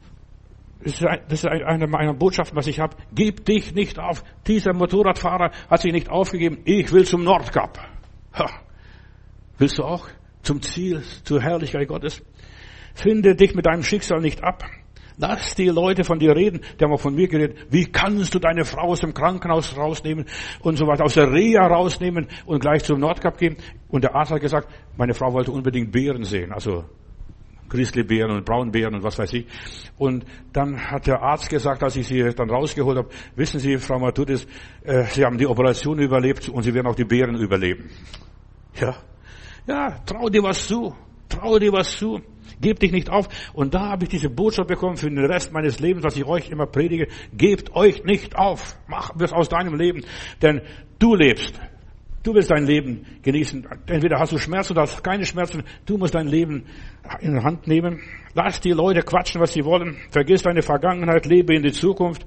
das ist eine meiner Botschaften, was ich habe. Gib dich nicht auf. Dieser Motorradfahrer hat sich nicht aufgegeben. Ich will zum Nordkap. Ha. Willst du auch zum Ziel, zur Herrlichkeit Gottes? Finde dich mit deinem Schicksal nicht ab. Lass die Leute von dir reden. Die haben auch von mir geredet. Wie kannst du deine Frau aus dem Krankenhaus rausnehmen und so weiter, aus der Reha rausnehmen und gleich zum Nordkap gehen? Und der Arzt hat gesagt, meine Frau wollte unbedingt Beeren sehen, also Grizzlybeeren und Braunbeeren und was weiß ich. Und dann hat der Arzt gesagt, als ich sie dann rausgeholt habe, wissen Sie, Frau Matthudis, äh, Sie haben die Operation überlebt und Sie werden auch die Beeren überleben. Ja, ja, trau dir was zu, trau dir was zu. Geb dich nicht auf. Und da habe ich diese Botschaft bekommen für den Rest meines Lebens, was ich euch immer predige. Gebt euch nicht auf. Mach es aus deinem Leben. Denn du lebst. Du willst dein Leben genießen. Entweder hast du Schmerzen oder hast keine Schmerzen. Du musst dein Leben in die Hand nehmen. Lass die Leute quatschen, was sie wollen. Vergiss deine Vergangenheit, lebe in die Zukunft.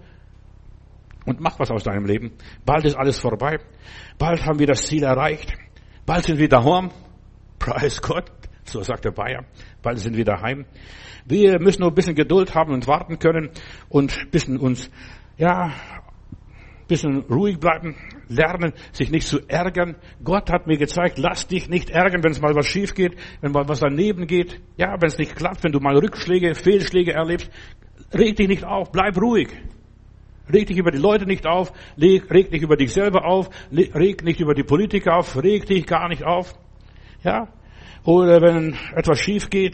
Und mach was aus deinem Leben. Bald ist alles vorbei. Bald haben wir das Ziel erreicht. Bald sind wir daheim. Preis Gott. So sagt der Bayer. Bald sind wir daheim. Wir müssen nur ein bisschen Geduld haben und warten können und ein bisschen uns, ja, ein bisschen ruhig bleiben, lernen, sich nicht zu ärgern. Gott hat mir gezeigt, lass dich nicht ärgern, wenn es mal was schief geht, wenn mal was daneben geht. Ja, wenn es nicht klappt, wenn du mal Rückschläge, Fehlschläge erlebst, reg dich nicht auf, bleib ruhig. Reg dich über die Leute nicht auf, reg dich über dich selber auf, reg nicht über die Politiker auf, reg dich gar nicht auf. Ja? Oder wenn etwas schief geht,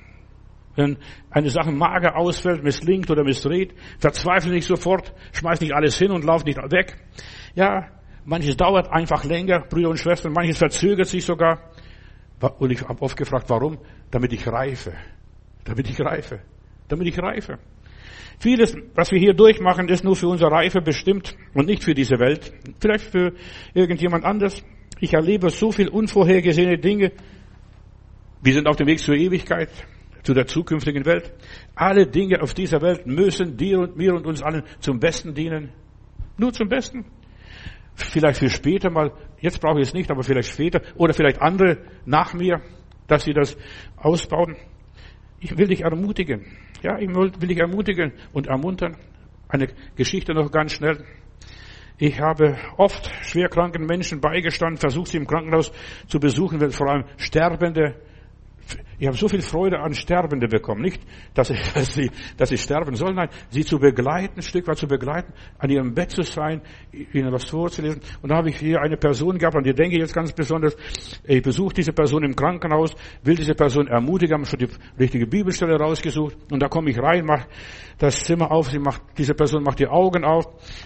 wenn eine Sache mager ausfällt, misslingt oder missdreht, verzweifle nicht sofort, schmeiß nicht alles hin und lauf nicht weg. Ja, manches dauert einfach länger, Brüder und Schwestern, manches verzögert sich sogar. Und ich habe oft gefragt, warum? Damit ich reife. Damit ich reife. Damit ich reife. Vieles, was wir hier durchmachen, ist nur für unsere Reife bestimmt und nicht für diese Welt. Vielleicht für irgendjemand anderes. Ich erlebe so viel unvorhergesehene Dinge. Wir sind auf dem Weg zur Ewigkeit, zu der zukünftigen Welt. Alle Dinge auf dieser Welt müssen dir und mir und uns allen zum Besten dienen. Nur zum Besten. Vielleicht für später mal, jetzt brauche ich es nicht, aber vielleicht später. Oder vielleicht andere nach mir, dass sie das ausbauen. Ich will dich ermutigen. Ja, ich will dich ermutigen und ermuntern. Eine Geschichte noch ganz schnell. Ich habe oft schwerkranken Menschen beigestanden, versucht sie im Krankenhaus zu besuchen, vor allem Sterbende. Ich habe so viel Freude an Sterbende bekommen. Nicht, dass, ich, dass, sie, dass sie sterben sollen, nein, sie zu begleiten, ein Stück weit zu begleiten, an ihrem Bett zu sein, ihnen was vorzulesen. Und da habe ich hier eine Person gehabt, an die denke ich jetzt ganz besonders. Ich besuche diese Person im Krankenhaus, will diese Person ermutigen, habe schon die richtige Bibelstelle rausgesucht. Und da komme ich rein, mache das Zimmer auf, sie macht, diese Person macht die Augen auf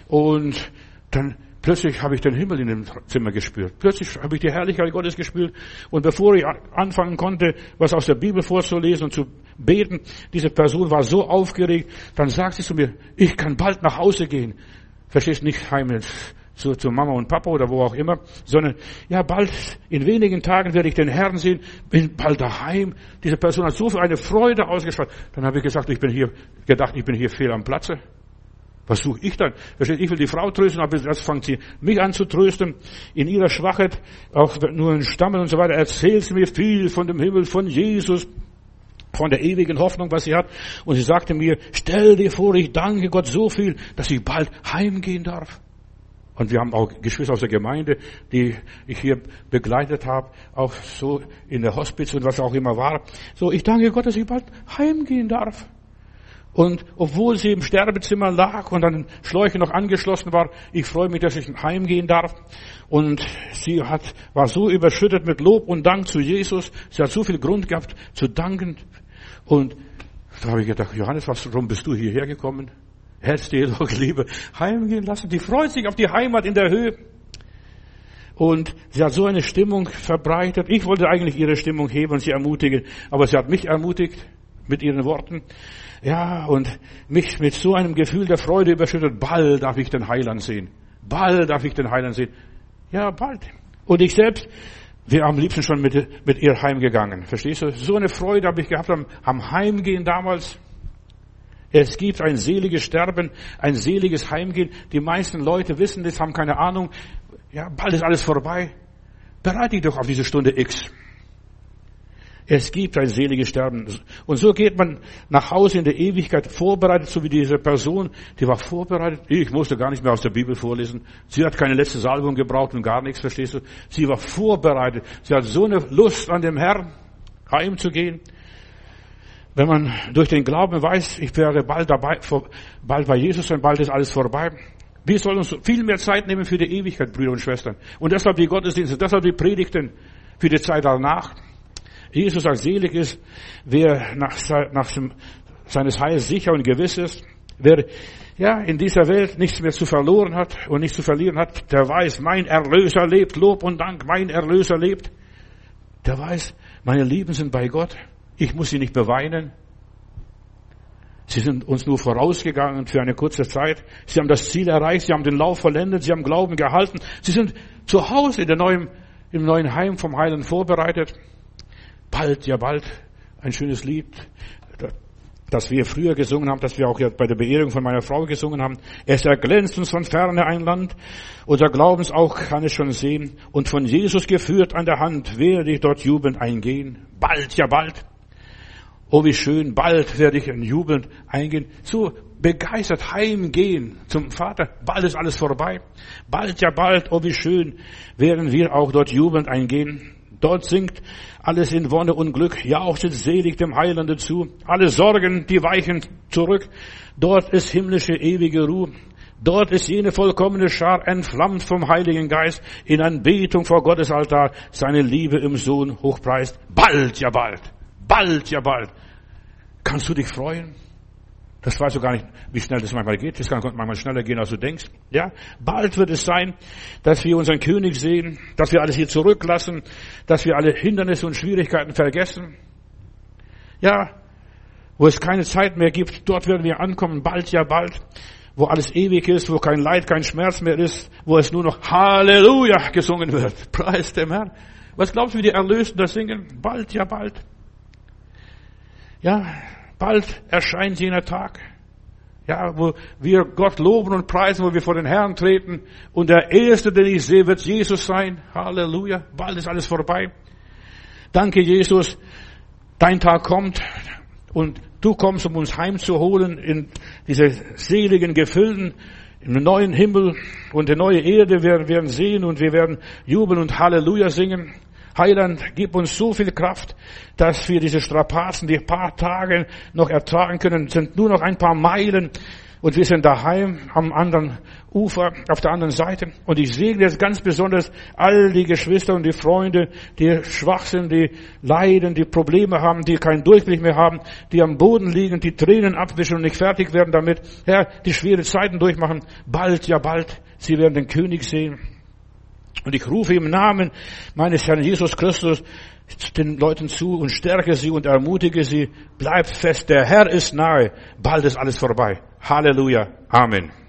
und dann plötzlich habe ich den Himmel in dem Zimmer gespürt. Plötzlich habe ich die Herrlichkeit Gottes gespürt. Und bevor ich anfangen konnte, was aus der Bibel vorzulesen und zu beten, diese Person war so aufgeregt, dann sagt sie zu mir, ich kann bald nach Hause gehen. Verstehst nicht heim zu, zu Mama und Papa oder wo auch immer, sondern ja, bald, in wenigen Tagen werde ich den Herrn sehen, bin bald daheim. Diese Person hat so viel eine Freude ausgestrahlt. Dann habe ich gesagt, ich bin hier, gedacht, ich bin hier fehl am Platze. Was suche ich dann? Versteht, ich will die Frau trösten, aber jetzt fängt sie mich an zu trösten. In ihrer Schwachheit, auch nur in Stammeln und so weiter, erzählt sie mir viel von dem Himmel, von Jesus, von der ewigen Hoffnung, was sie hat. Und sie sagte mir, stell dir vor, ich danke Gott so viel, dass ich bald heimgehen darf. Und wir haben auch Geschwister aus der Gemeinde, die ich hier begleitet habe, auch so in der Hospiz und was auch immer war. So, ich danke Gott, dass ich bald heimgehen darf. Und obwohl sie im Sterbezimmer lag und an den Schläuchen noch angeschlossen war, ich freue mich, dass ich heimgehen darf. Und sie hat, war so überschüttet mit Lob und Dank zu Jesus. Sie hat so viel Grund gehabt zu danken. Und da habe ich gedacht, Johannes, warum bist du hierher gekommen? Hättest du doch lieber heimgehen lassen. Die freut sich auf die Heimat in der Höhe. Und sie hat so eine Stimmung verbreitet. Ich wollte eigentlich ihre Stimmung heben und sie ermutigen. Aber sie hat mich ermutigt mit ihren Worten. Ja, und mich mit so einem Gefühl der Freude überschüttet. Bald darf ich den Heiland sehen. Bald darf ich den Heiland sehen. Ja, bald. Und ich selbst, wir am liebsten schon mit, mit ihr heimgegangen. Verstehst du? So eine Freude habe ich gehabt am, am Heimgehen damals. Es gibt ein seliges Sterben, ein seliges Heimgehen. Die meisten Leute wissen das, haben keine Ahnung. Ja, bald ist alles vorbei. Bereite dich doch auf diese Stunde X. Es gibt ein seliges Sterben. Und so geht man nach Hause in der Ewigkeit vorbereitet, so wie diese Person, die war vorbereitet. Ich musste gar nicht mehr aus der Bibel vorlesen. Sie hat keine letzte Salbung gebraucht und gar nichts, verstehst du? Sie war vorbereitet. Sie hat so eine Lust an dem Herrn, heimzugehen. Wenn man durch den Glauben weiß, ich werde bald dabei, bald bei Jesus sein, bald ist alles vorbei. Wir sollen uns viel mehr Zeit nehmen für die Ewigkeit, Brüder und Schwestern. Und deshalb die Gottesdienste, deshalb die Predigten für die Zeit danach. Jesus sagt, selig ist, wer nach, nach seines Heils sicher und gewiss ist, wer ja in dieser Welt nichts mehr zu verloren hat und nichts zu verlieren hat, der weiß, mein Erlöser lebt, Lob und Dank, mein Erlöser lebt. Der weiß, meine Lieben sind bei Gott. Ich muss sie nicht beweinen. Sie sind uns nur vorausgegangen für eine kurze Zeit. Sie haben das Ziel erreicht. Sie haben den Lauf vollendet. Sie haben Glauben gehalten. Sie sind zu Hause in der neuen, im neuen Heim vom Heiland vorbereitet. Bald, ja bald, ein schönes Lied, das wir früher gesungen haben, das wir auch bei der Beehrung von meiner Frau gesungen haben. Es erglänzt uns von ferne ein Land. Unser Glaubensauge kann es schon sehen. Und von Jesus geführt an der Hand werde ich dort jubelnd eingehen. Bald, ja bald. Oh, wie schön, bald werde ich jubelnd eingehen. So begeistert heimgehen zum Vater. Bald ist alles vorbei. Bald, ja bald, oh, wie schön, werden wir auch dort jubelnd eingehen. Dort singt alles in Wonne und Glück, jauchzet selig dem Heilande zu. Alle Sorgen, die weichen zurück. Dort ist himmlische ewige Ruhe. Dort ist jene vollkommene Schar entflammt vom Heiligen Geist in Anbetung vor Gottes Altar, seine Liebe im Sohn hochpreist. Bald, ja bald. Bald, ja bald. Kannst du dich freuen? Das weißt du gar nicht, wie schnell das manchmal geht. Das kann manchmal schneller gehen, als du denkst. Ja, bald wird es sein, dass wir unseren König sehen, dass wir alles hier zurücklassen, dass wir alle Hindernisse und Schwierigkeiten vergessen. Ja, wo es keine Zeit mehr gibt, dort werden wir ankommen, bald, ja bald. Wo alles ewig ist, wo kein Leid, kein Schmerz mehr ist, wo es nur noch Halleluja gesungen wird. Preis dem Herrn. Was glaubst du, wie die Erlösten das singen? Bald, ja bald. Ja, bald erscheint jener Tag, ja, wo wir Gott loben und preisen, wo wir vor den Herrn treten. Und der Erste, den ich sehe, wird Jesus sein. Halleluja. Bald ist alles vorbei. Danke, Jesus. Dein Tag kommt und du kommst, um uns heimzuholen in diese seligen Gefilden, im neuen Himmel und die neue Erde. Wir werden sehen und wir werden jubeln und Halleluja singen. Heiland, gib uns so viel Kraft, dass wir diese Strapazen, die paar Tage noch ertragen können, sind nur noch ein paar Meilen und wir sind daheim am anderen Ufer, auf der anderen Seite. Und ich segne jetzt ganz besonders all die Geschwister und die Freunde, die schwach sind, die leiden, die Probleme haben, die keinen Durchblick mehr haben, die am Boden liegen, die Tränen abwischen und nicht fertig werden damit. Herr, die schwere Zeiten durchmachen. Bald, ja bald, sie werden den König sehen. Und ich rufe im Namen meines Herrn Jesus Christus den Leuten zu und stärke sie und ermutige sie. Bleibt fest, der Herr ist nahe. Bald ist alles vorbei. Halleluja. Amen.